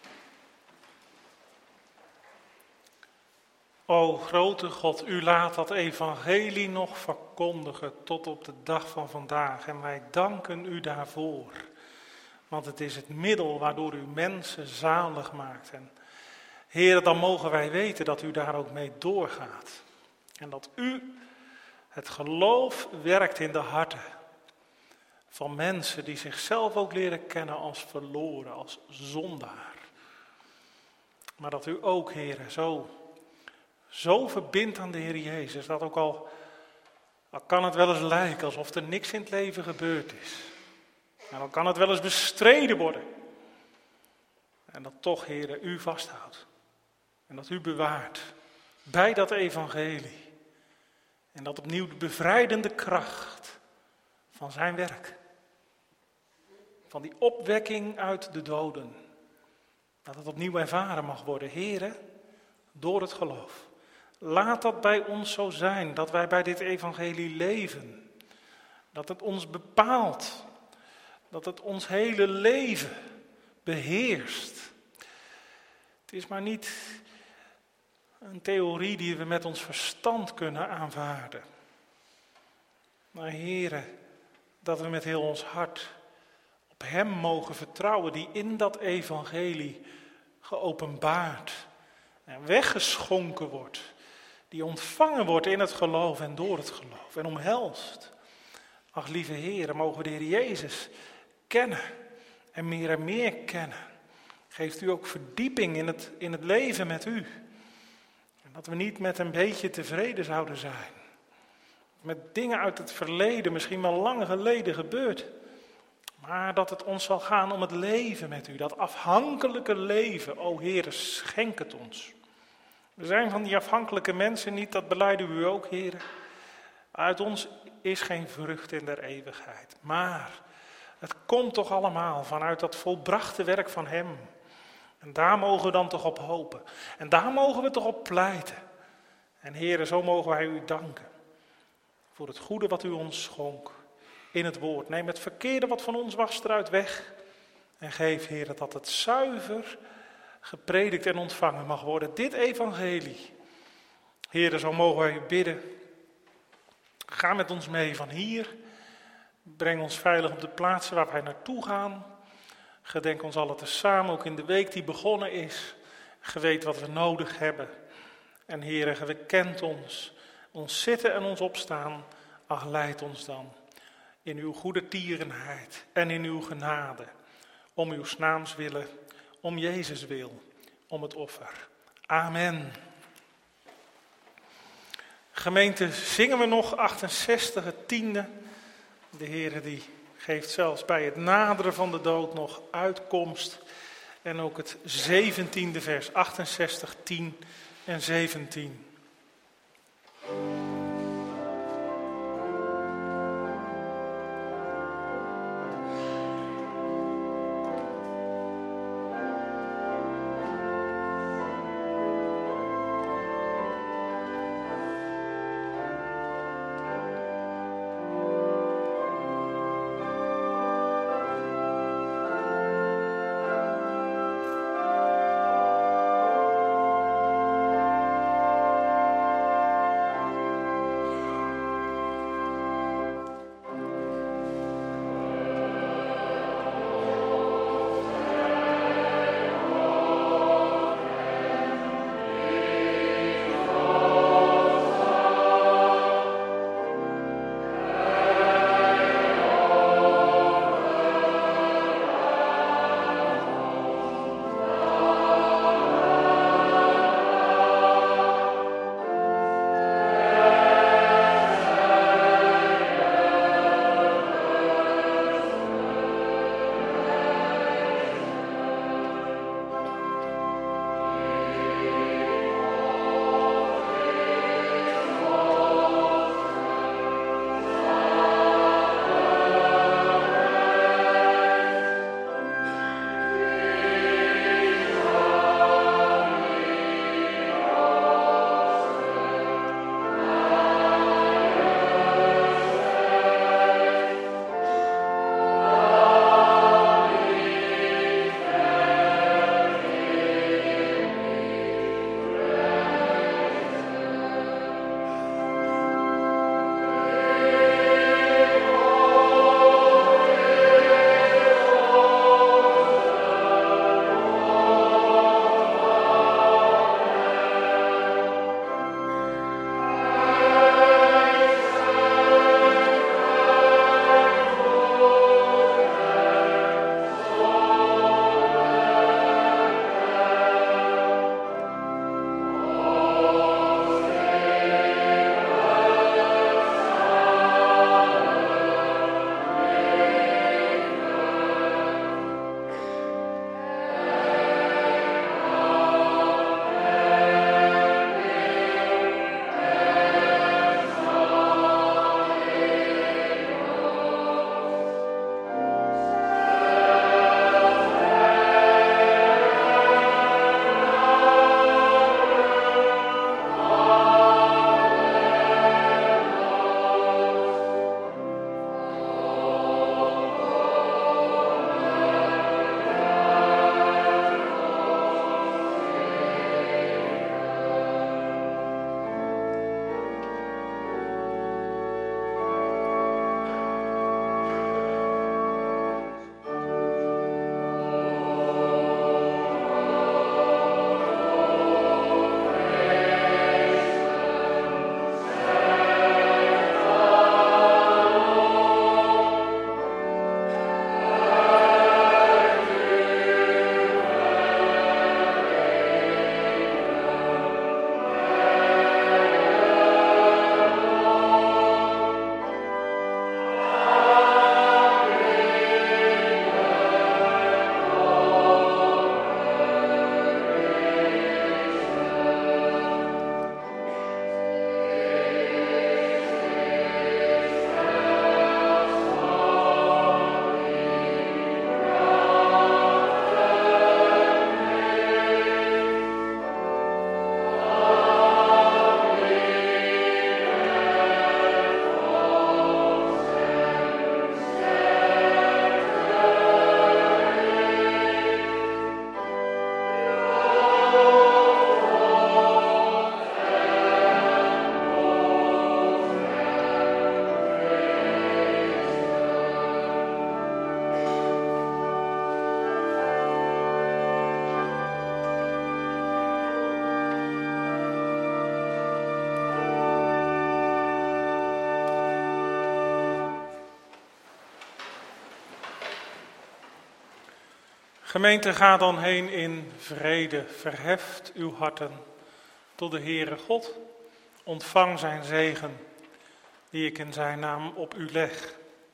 O grote God, u laat dat evangelie nog verkondigen tot op de dag van vandaag. En wij danken u daarvoor. Want het is het middel waardoor u mensen zalig maakt. En Heer, dan mogen wij weten dat u daar ook mee doorgaat. En dat u het geloof werkt in de harten van mensen die zichzelf ook leren kennen als verloren, als zondaar. Maar dat u ook, Heer, zo, zo verbindt aan de Heer Jezus, dat ook al, al kan het wel eens lijken alsof er niks in het leven gebeurd is. En dan kan het wel eens bestreden worden. En dat toch, Heer, u vasthoudt. En dat u bewaart bij dat evangelie. En dat opnieuw de bevrijdende kracht van zijn werk. Van die opwekking uit de doden. Dat het opnieuw ervaren mag worden. Heere, door het geloof. Laat dat bij ons zo zijn. Dat wij bij dit evangelie leven. Dat het ons bepaalt. Dat het ons hele leven beheerst. Het is maar niet een theorie die we met ons verstand kunnen aanvaarden. Maar Heere, dat we met heel ons hart op Hem mogen vertrouwen die in dat evangelie geopenbaard en weggeschonken wordt. Die ontvangen wordt in het geloof en door het geloof en omhelst. Ach, lieve Heere, mogen we de Heer Jezus kennen en meer en meer kennen. Geeft u ook verdieping in het, in het leven met u. En dat we niet met een beetje tevreden zouden zijn. Met dingen uit het verleden, misschien wel lang geleden gebeurd. Maar dat het ons zal gaan om het leven met u, dat afhankelijke leven. O Heere, schenk het ons. We zijn van die afhankelijke mensen niet, dat belijden u ook, Heere. Uit ons is geen vrucht in der eeuwigheid. Maar het komt toch allemaal vanuit dat volbrachte werk van hem. En daar mogen we dan toch op hopen. En daar mogen we toch op pleiten. En Heere, zo mogen wij u danken. Voor het goede wat u ons schonk in het woord. Neem het verkeerde wat van ons was eruit weg. En geef, Heere, dat het zuiver gepredikt en ontvangen mag worden. Dit evangelie. Heere, zo mogen wij u bidden. Ga met ons mee van hier. Breng ons veilig op de plaatsen waar wij naartoe gaan. Gedenk ons allen tezamen, ook in de week die begonnen is. Ge weet wat we nodig hebben. En Heere, ge kent ons. Ons zitten en ons opstaan. Ach, leid ons dan in uw goede tierenheid en in uw genade. Om uw naams willen, om Jezus wil, om het offer. Amen. Gemeente, zingen we nog achtenzestig, het tiende. De Heere die geeft zelfs bij het naderen van de dood nog uitkomst. En ook het zeventiende vers, achtenzestig, tien en zeventien. Gemeente, ga dan heen in vrede. Verheft uw harten tot de Heere God. Ontvang zijn zegen, die ik in zijn naam op u leg.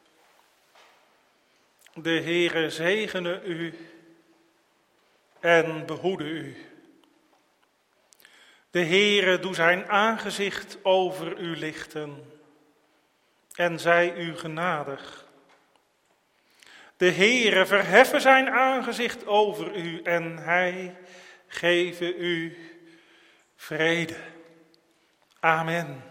De Heere zegene u en behoede u. De Heere doe zijn aangezicht over u lichten en zij u genadig. De Heere verheffe zijn aangezicht over u en hij geve u vrede. Amen.